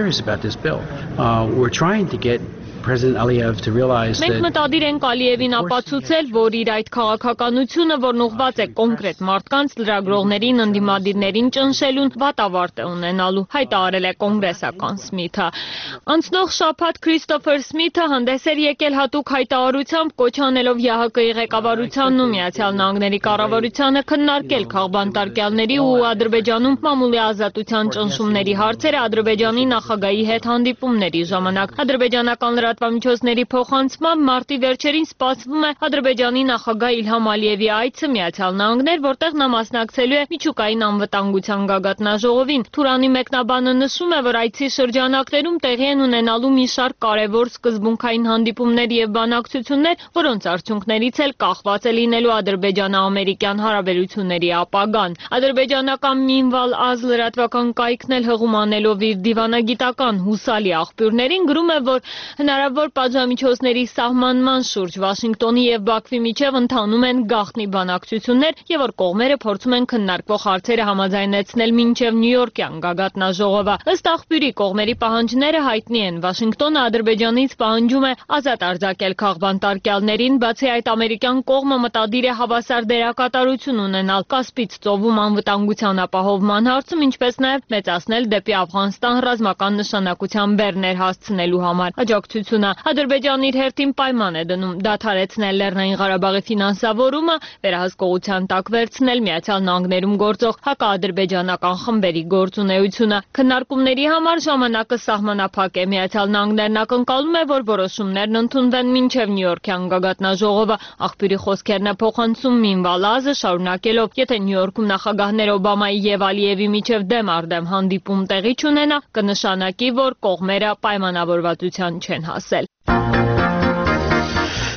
Մենք մտադիր ենք Ալիևին ապացուցել, որ իր այդ քաղաքականությունը, որն ուղղված է կոնկրետ մարդկանց, լրագրողներին, ընդդիմադիրներին ճնշելուն, վատավարտ է ունենալու, հայտարարել է կոնգրեսական Սմիթը։ Անցնող շաբաթ Քրիստոֆեր Սմիթը հանդես էր եկել հատուկ հայտարարությամբ, կոչ անելով ՀՀԿ-ի ղեկավարությանն ու Միացյալ Նահանգների կառավարությանը քննարկել քաղբանտարկյալների ու Ադրբեջանում մամուլի ազատության ճնշումների հարցերը Ադրբեջանի նախագահի հետ հանդիպումների ժամանակ։ Ադրբեջանական լրատվամիջոցների փոխանցմամբ մարտի վերջերին սպասվում է Ադրբեջանի նախագահ Իլհամ Ալիևի այցը Միացյալ Նահանգներ, որտեղ նա մասնակցելու է միջուկային անվտանգության գագաթնաժողովին։ Թուրանի մեկնաբանը նշում է, որ այցի շրջանակներում տեղի են ունենալու մի շարք կարևոր սկզբունքային հանդիպումներ եւ բանակցություններ, որոնց արդյունքներից էլ կախված է լինելու ադրբեջանա-ամերիկյան հարաբերությունների ապագան։ Ադրբեջանական Մինվալ Ազ լրատվական կայքն էլ հղում անելով իր դիվանագիտական հուսալի աղբյուրներին գրում է, որ հնարավոր պատժամիջոցների սահմանման շուրջ Վաշինգտոնի եւ Բաքվի միջև ընթանում են գաղտնի բանակցություններ եւ որ կողմերը փորձում են քննարկվող հարցերը համաձայնեցնել մինչեւ Նյու-Յորքյան գագաթնաժողովը։ Ըստ աղբյուրի կողմերի պահանջները հայտնի են։ Վաշինգտոնը Ադրբեջանից պահանջում է ազատ արձակել քաղբանտարկյալներին, բացի այդ ամերիկյան կողմը մտադիր է հավասար դերակատարություն ունենալ Կասպից ծովում անվտանգության ապահովման հարցում, ինչպես նաեւ մեծացնել դեպի Աֆղանստան ռազմական նշանակության բեռներ հասցնելու համար աջակցությունը։ Ադրբեջանն իր հերթին պայման է դնում դադարեցնել Լեռնային Ղարաբաղի ֆինանսավորումը, վերահսկողության տակ վերցնել Միացյալ Նահանգներում գործող հակաադրբեջանական խմբերի գործունեությունը։ Քննարկումների համար ժամանակը սահմանափակ է։ Միացյալ Նահանգներն ակնկալում է, որ որոշումներն ընդունվեն մինչև Նյու-Յորքյան գագաթնաժողովը։ Աղբյուրի խոսքերն է փոխանցում Մինվալ Ազը, շարունակելով, եթե Նյու-Յորքում նախագահներ Օբամայի եւ Ալիևի միջև դեմ առ դեմ հանդիպում տեղի չունենա, կնշանակի, որ կողմերը պայմանավորվածության չեն հասել։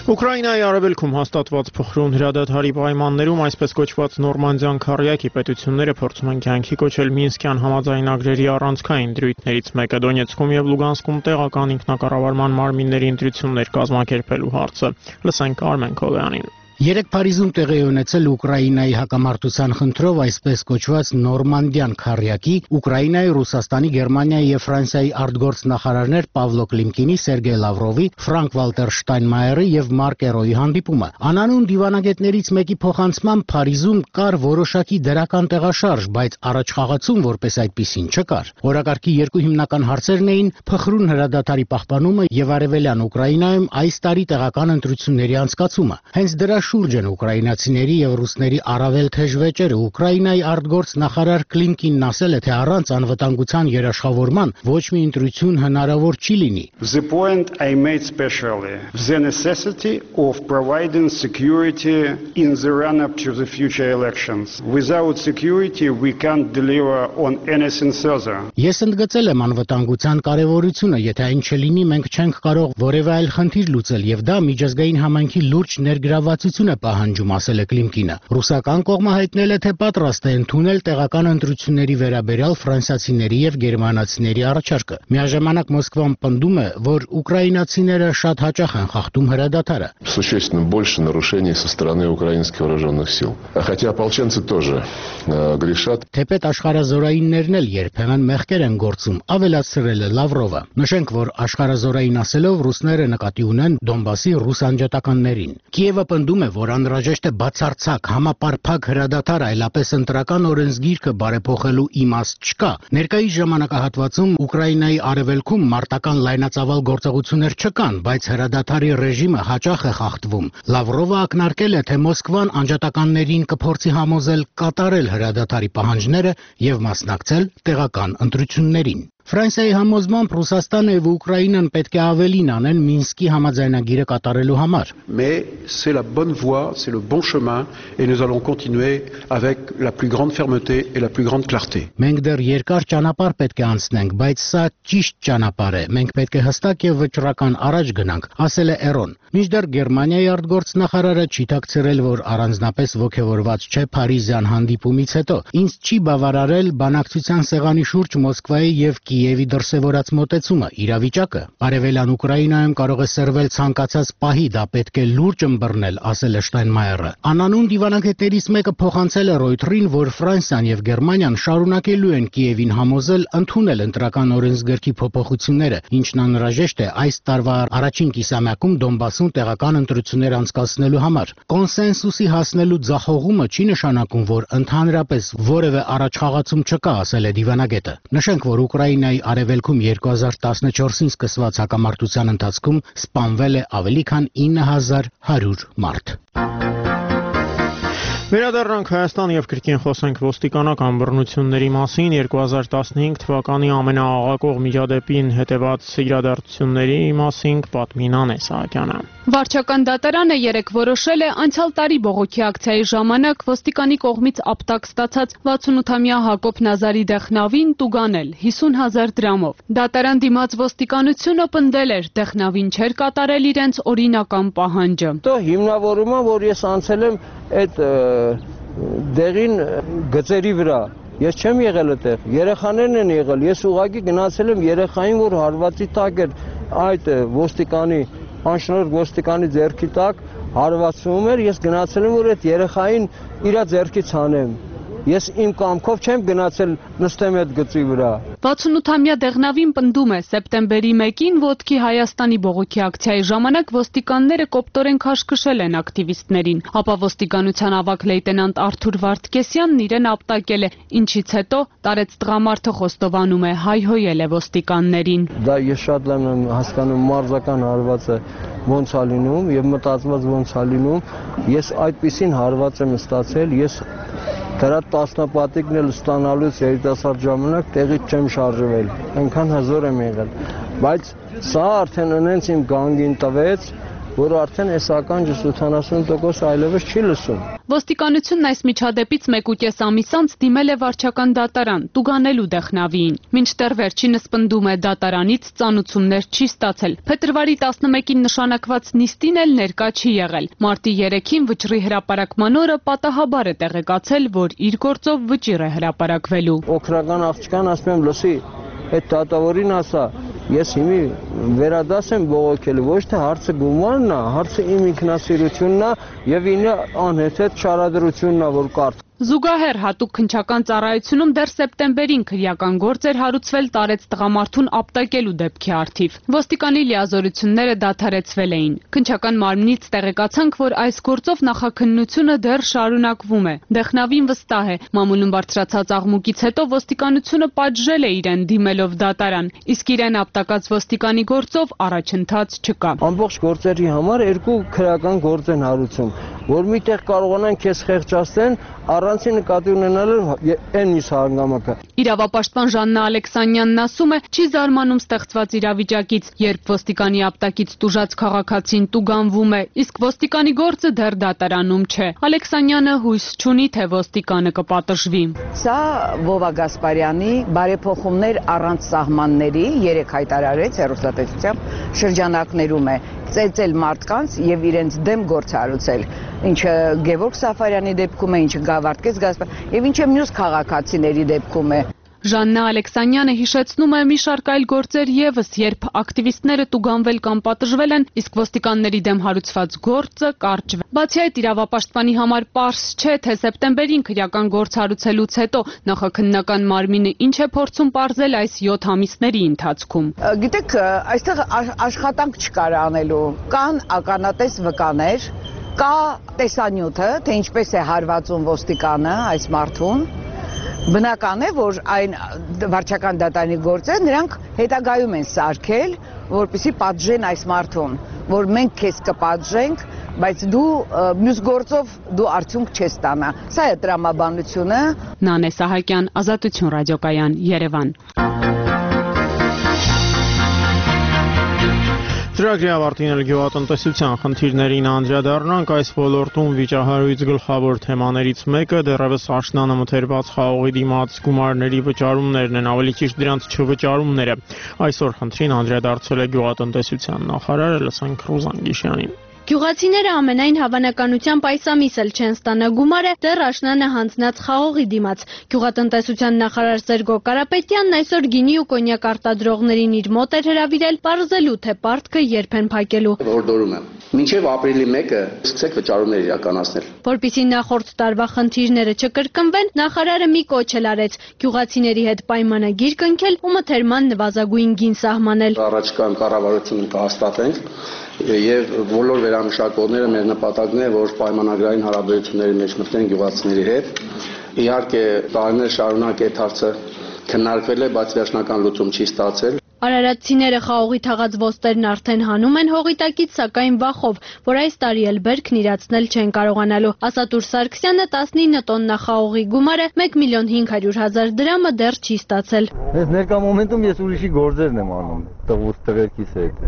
Ուկրաինայի արևելքում հաստատված փխրուն հրադադարի պայմաններում այսպես կոչված Նորմանդիան քարյակի պետությունները փորձում են կյանքի կոչել Մինսկյան համաձայնագրերի առանցքային դրույթներից մեկը Դոնեցկում եւ Լուգանսկում տեղական ինքնակառավարման մարմինների ընտրություններ կազմակերպելու հարցը։ Լսենք Արմեն Քովյանին։ Երեք Փարիզում տեղի ունեցել Ուկրաինայի հակամարտության խնդրով այսպես կոչված Նորմանդիան քարյակի Ուկրաինայի, Ռուսաստանի, Գերմանիայի եւ Ֆրանսիայի արտգործ նախարարներ Պավլո Կլիմկինի, Սերգեյ Լավրովի, Ֆրանկ Վալտեր Շտայնմայերի եւ Մարկ Էրոյի հանդիպումը։ Անանուն դիվանագետներից մեկի փոխանցմամբ Փարիզում կար որոշակի դրական տեղաշարժ, բայց առաջխաղացում որպես այդպիսին չկար։ Օրակարգի երկու հիմնական հարցերն էին փխրուն հրադադարի պահպանումը եւ արևելյան Ուկրաինայում այս տարի տեղական ընտրությունների անցկացումը։ Հենց դրա շուրջ են ուկրաինացիների եւ ռուսների առավել թեժ վեճերը։ Ուկրաինայի արտգործ նախարար Կլիմկինն ասել է, թե առանց անվտանգության երաշխավորման ոչ մի ընտրություն հնարավոր չի լինի։ The point I made specially, the necessity of providing security in the run-up to the future elections. Without security, we can't deliver on anything further. Ես ընդգծել եմ անվտանգության կարևորությունը, եթե այն չլինի, մենք չենք կարող որևէ այլ խնդիր լուծել եւ դա միջազգային համայնքի լուրջ ներգրավվածություն է պահանջում, ասել է Կլիմկինը։ Ռուսական կողմը հայտնել է, թե պատրաստ է ընդունել տեղական ընտրությունների վերաբերյալ ֆրանսիացիների եւ գերմանացիների առաջարկը։ Միաժամանակ Մոսկվան պնդում է, որ ուկրաինացիները շատ հաճախ են խախտում հրադադարը։ Существенно больше нарушений со стороны украинских вооруженных сил. Хотя ополченцы тоже грешат. Թեպետ աշխարհազորայիններն էլ երբեմն մեղքեր են գործում, ավելացրել է Լավրովը։ Նշենք, որ աշխարհազորային ասելով ռուսները նկատի ունեն Դոնբասի ռուս անջատականներին։ Կիևը պնդում է, որ անհրաժեշտ է բացարձակ համապարփակ հրադադար, այլապես ընտրական օրենսգիրքը բարեփոխելու իմաստ չկա։ Ներկայիս ժամանակահատվածում Ուկրաինայի արևելքում մարտական լայնածավալ գործողություններ չկան, բայց հրադադարի ռեժիմը հաճախ է խախտվում։ Լավրովը ակնարկել է, թե Մոսկվան անջատականներին կփորձի համոզել կատարել հրադադարի պահանջները եւ մասնակցել տեղական ընտրություններին։ Ֆրանսիայի համոզմամբ Ռուսաստանը եւ Ուկրաինան պետք է ավելին անեն Մինսկի համաձայնագիրը կատարելու համար։ Mais c'est la bonne voie, c'est le bon chemin et nous allons continuer avec la plus grande fermeté et la plus grande clarté. Մենք դեռ երկար ճանապարհ պետք է անցնենք, բայց սա ճիշտ ճանապարհ է։ Մենք պետք է հստակ եւ վճռական առաջ գնանք, ասել է Էրոն։ Մինչդեռ Գերմանիայի արտգործնախարարը չի թաքցրել, որ առանձնապես ողջավորված չէ Փարիզյան հանդիպումից հետո։ Ինձ չի բավարարել բանակցության սեղանի շուրջ Մոսկվայի եւ Կիևի դրսևորած մոտեցումը, իրավիճակը։ Արևելյան Ուկրաինայում կարող է սրվել ցանկացած պահի, դա պետք է լուրջ ըմբռնել, ասել է Շտայնմայերը։ Անանուն դիվանագետներից մեկը փոխանցել է Ռոյթերին, որ Ֆրանսիան եւ Գերմանիան շարունակելու են Կիևին համոզել ընդունել ընտրական օրենսգրքի փոփոխությունները, ինչն անհրաժեշտ է այս տարվա առաջին կիսամյակում Դոնբասում տեղական ընտրություններ անցկացնելու համար։ Կոնսենսուսի հասնելու ձախողումը չի նշանակում, որ ընդհանրապես որևէ առաջխաղացում չկա, ասել է դիվանագետը։ Նշենք, որ Ուկրաինայի արևելքում 2014-ին սկսված հակամարտության ընթացքում սպանվել է ավելի քան 9100 մարդ։ Վերադառնանք Հայաստան եւ կրկին խոսենք ոստիկանական բռնությունների մասին։ 2015 թվականի ամենաաղաղակող միջադեպին հետեւած իրադարձությունների մասին պատմի Նանե Սահակյանը։ Վարչական դատարանը երեկ որոշել է անցյալ տարի բողոքի ակցիայի ժամանակ ոստիկանի կողմից ապտակ ստացած 68-ամյա Հակոբ Նազարի Դեխնավին տուգանել 50,000 դրամով։ Դատարան դիմաց ոստիկանությունը պնդել էր Դեխնավին չէր կատարել իրենց օրինական պահանջը։ Դա հիմնավորումը, որ ես անցել եմ այդ դեղին գծերի վրա, ես չեմ եղել այդտեղ, երեխաներն են եղել, ես ուղղակի գնացել եմ երեխային, որ հարվածի տակ էր այդ ոստիկանի անշնորհ ոստիկանի ձեռքի տակ հարվածվում էր, ես գնացել եմ, որ այդ երեխային իր ձեռքից հանեմ։ Ես իմ կամքով չեմ գնացել նստեմ այդ գծի վրա։ 68-ամյա Դեղնավին պնդում է, սեպտեմբերի 1-ին ոտքի Հայաստանի բողոքի ակցիայի ժամանակ ոստիկանները կոպտորեն քաշքշել են ակտիվիստներին, ապա ոստիկանության ավագ լեյտենանտ Արթուր Վարդգեսյանն իրեն ապտակել է, ինչից հետո տարեց տղամարդը խոստովանում է, հայհոյել է ոստիկաններին։ Դա ես շատ լավ եմ հասկանում մարզական հարվածը ոնց է լինում եւ մտածված ոնց է լինում։ Ես այդպիսին հարված եմ ստացել, ես դրա տասնապատիկն էլ ստանալուց երիտասարդ ժամանակ տեղից չեմ շարժվել, այնքան հզոր եմ եղել, բայց սա արդեն ընենց իմ գանգին տվեց, որ արդեն էսական 70% այլևս չի լսում։ Ոստիկանությունն այս միջադեպից 1.5 ամիս անց դիմել է վարչական դատարան տուգանելու Դեխնավիին։ Մինչդեռ վերջինս պնդում է դատարանից ծանուցումներ չի ստացել։ Փետրվարի 11-ին նշանակված նիստին էլ ներկա չի եղել։ Մարտի 3-ին վճռի հրապարակման օրը պատահաբար է տեղեկացել, որ իր գործով վճիռ է հրապարակվելու։ Օքրական աղջկան ասում եմ լսի, այդ դատավորին ասա, ես հիմի վերադաս եմ բողոքել, ոչ թե հարցը գումարն է, հարցը իմ ինքնասիրությունն է եւ ինը անհեթեթ շարադրությունն է, որ կարծ։ Զուգահեռ հատուկ քննչական ծառայությունում դեռ սեպտեմբերին քրեական գործ էր հարուցվել տարեց տղամարդուն ապտակելու դեպքի առթիվ։ Ոստիկանի լիազորությունները դադարեցվել էին։ Քննչական մարմնից տեղեկացանք, որ այս գործով նախաքննությունը դեռ շարունակվում է։ Դեխնավին վստահ է, մամուլում բարձրացած աղմուկից հետո ոստիկանությունը պատժել է իրեն դիմելով դատարան, իսկ իրեն ապտակած ոստիկանի գործով առաջընթաց չկա։ Ամբողջ գործերի համար երկու քրեական գործ են հարուցում, որ միտեղ կարողանան քեզ խեղճացնեն, առանցի նկատի ունենալով այն մյուս հանգամանքը։ Իրավապաշտպան Ժաննա Ալեքսանյանն ասում է, չի զարմանում ստեղծված իրավիճակից, երբ ոստիկանի ապտակից տուժած քաղաքացին տուգանվում է, իսկ ոստիկանի գործը դեռ դատարանում չէ։ Ալեքսանյանը հույս չունի, թե ոստիկանը կպատժվի։ Սա Վովա Գասպարյանի բարեփոխումներ առանց սահմանների 3 հայտարարեց հեռուստատեսությամբ շրջանակներում է ծեծել մարդկանց եւ իրենց դեմ գործարուցել, ինչը Գևորգ Սաֆարյանի դեպքում է, ինչը Գավառտկես Գասպարյան եւ ինչը մյուս քաղաքացիների դեպքում է։ Ժաննա Ալեքսանյանը հիշեցնում է մի շարք այլ գործեր եւս, երբ ակտիվիստները տուգանվել կամ պատժվել են, իսկ ոստիկանների դեմ հարուցված գործը կարճվել։ Բացի այդ, իրավապաշտպանի համար պարզ չէ, թե սեպտեմբերին քրեական գործ հարուցելուց հետո նախաքննական մարմինը ինչ է փորձում պարզել այս 7 ամիսների ընթացքում։ Գիտեք, այստեղ աշխատանք չկար անելու, կան ականատես վկաներ, կա տեսանյութը, թե ինչպես է հարվածում ոստիկանը այս մարդուն։ Բնական է, որ այն վարչական դատարանի գործը նրանք հետագայում են սարքել, որպեսզի պատժեն այս մարդուն, որ մենք քեզ կպատժենք, բայց դու մյուս գործով դու արդյունք չես ստանա։ Սա է տրամաբանությունը։ Նանե Սահակյան, Ազատություն ռադիոկայան, Երևան։ Ծրագրի ավարտին էլ գյուղատնտեսության խնդիրներին անդրադառնանք, այս ոլորտում վիճահարույց գլխավոր թեմաներից մեկը դեռևս աշնանը մթերված խաղողի դիմաց գումարների վճարումներն են, ավելի ճիշտ դրանց չվճարումները։ Այսօր խնդրին անդրադարձել է գյուղատնտեսության նախարարը, լսենք Ռուզան Գիշյանին։ Գյուղացիները ամենայն հավանականությամբ այս ամիս էլ չեն ստանա գումարը դեռ աշնանը հանձնած խաղողի դիմաց։ Գյուղատնտեսության նախարար Սերգո Կարապետյանն այսօր գինի ու կոնյակ արտադրողներին իր մոտ էր հրավիրել պարզելու, թե պարտքը երբ են փակելու։ Օրդորում եմ։ Մինչև ապրիլի 1-ը սկսեք վճարումներ իրականացնել։ Որպեսզի նախորդ տարվա խնդիրները չկրկնվեն, նախարարը մի կոչ էլ արեց գյուղացիների հետ պայմանագիր կնքել ու մթերման նվազագույն գին սահմանել։ Առաջկան կառավարությունը կհաստատենք եւ բոլոր վերամշակողները մեր նպատակն է, որ պայմանագրային հարաբերությունների մեջ մտնեն գյուղացիների հետ։ Իհարկե, տարիներ շարունակ այդ հարցը քննարկվել է, բայց վերջնական լուծում չի ստացել։ Արարատցիները խաղողի թաղած ոստրերն արդեն հանում են հողի տակից, սակայն վախով, որ այս տարի էլ բերքն իրացնել չեն կարողանալու։ Ասատուր Սարգսյանը 19 տոննա խաղողի գումարը 1.5 միլիոն դրամը դեռ չի ստացել։ Այս ներկա մոմենտում ես ուրիշի գործերն եմ անում, տղերքիս հետ։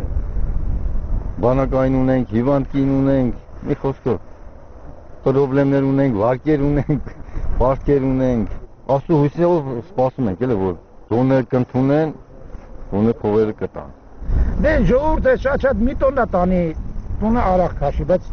Բանակային ունենք, հիվանդքին ունենք, մի խոսքով, պրոբլեմներ ունենք, վարկեր ունենք, պարտքեր ունենք, աստու հույսով սպասում ենք, էլի որ տոներ կընդունեն, տոնը փողերը կտան։ Դե ժողովուրդը շատ մի տոննա տանի, տոնը արաղ քաշի, բայց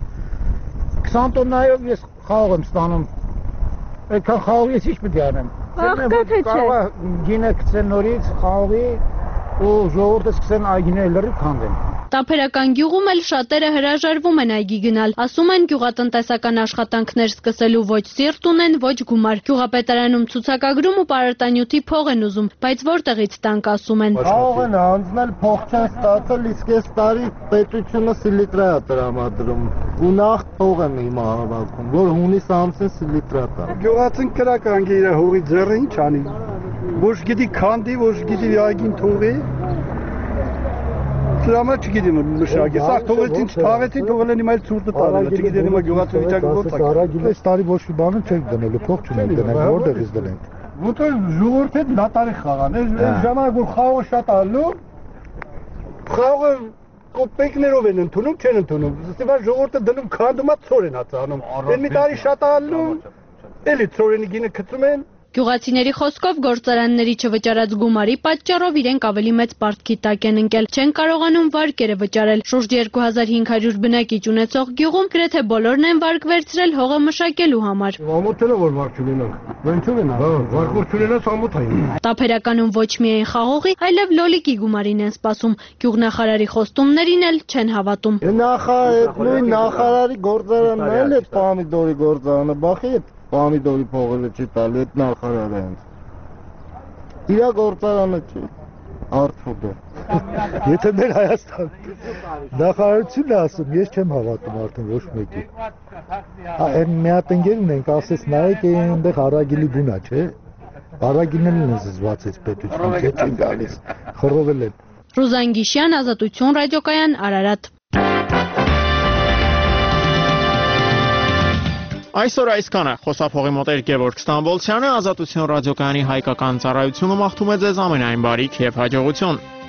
20 տոննայով ես խաղող եմ ստանում, այդքան խաղող ես ինչ պետք է անեմ։ Կարող է գինը գցեն նորից խաղողի ու ժողովուրդը սկսեն այգիները լրիվ քանդեն։ Տափերական գյուղում էլ շատերը հրաժարվում են այգի գնալ, ասում են գյուղատնտեսական աշխատանքներ սկսելու ոչ սիրտ ունեն, ոչ գումար։ Գյուղապետարանում ցուցակագրում ու պարարտանյութի փող են ուզում, բայց որտեղից տանք ասում են։ Կարող են հանձնել, փող չեն ստացել, իսկ այս տարի պետությունը սիլիտրա է տրամադրում։ Ու նախ փող եմ հիմա հավաքում, որ հունիս ամսին սիլիտրա տա։ Գյուղացին կրական իր հողի ձեռը ինչ անի։ Ոչ գիտի քանդի, ոչ գիտի այգին թողի։ Դրամը չգիտեմ մշակի, սա թողեցին, չթաղեցին, թողել են հիմա էլ ցուրտը տարել, չգիտեմ հիմա գյուղացի վիճակը ո՞նց է։ Այս տարի ոչ մի բան չենք դնելու, փող չունենք դնենք, որտեղից դնենք։ Որտեղ ժողովուրդը դատարի խաղան, այս ժամանակ որ խաղը շատ ալու, խաղը կոպեկներով են ընդունում, չեն ընդունում։ Ստիվա ժողովուրդը դնում քանդումա ծոր են ածանում։ Այն մի տարի շատ ալնում, էլի ծորենի գինը գցում են։ Գյուղացիների խոսքով գործարանների չվճարած գումարի պատճառով իրենք ավելի մեծ պարտքի տակ են ընկել, չեն կարողանում վարկերը վճարել։ Շուրջ 2500 բնակիչ ունեցող գյուղում գրեթե բոլորն են վարկ վերցրել հողը մշակելու համար։ Ամոթ որ վարկ չունենանք։ Ոնց ունենա։ Վարկ որ չունենաս ամոթ այն։ Տափերականում ոչ միայն խաղողի, այլև լոլիկի գումարին են սպասում։ Գյուղնախարարի խոստումներին էլ չեն հավատում։ Նույն նախարարի գործարանն էլ է պամիդորի գործարանը, բախի է պամիդորի փողերը չի տալի, այդ նախարարը հենց։ Իրա գործարանը չի, արդյոք է։ Եթե մեր Հայաստան նախարարությունն է ասում, ես չեմ հավատում արդեն ոչ մեկի։ Այն մի հատ ընկեր ունենք, ասես նայեք այնտեղ Արագիլի գունա, չէ։ Արագիլն են զզվացեց պետություն, չէ՞ չեն գալիս, խռովել են։ Ռուզան Գիշյան, Ազատություն ռադիոկայան, Արարատ։ Այսօր այսքանը խոսափողի մոտ էր Գևորգ Ստամբոլցյանը, Ազատություն ռադիոկայանի հայկական ծառայությունը մաղթում է ձեզ ամենայն բարիք եւ հաջողություն։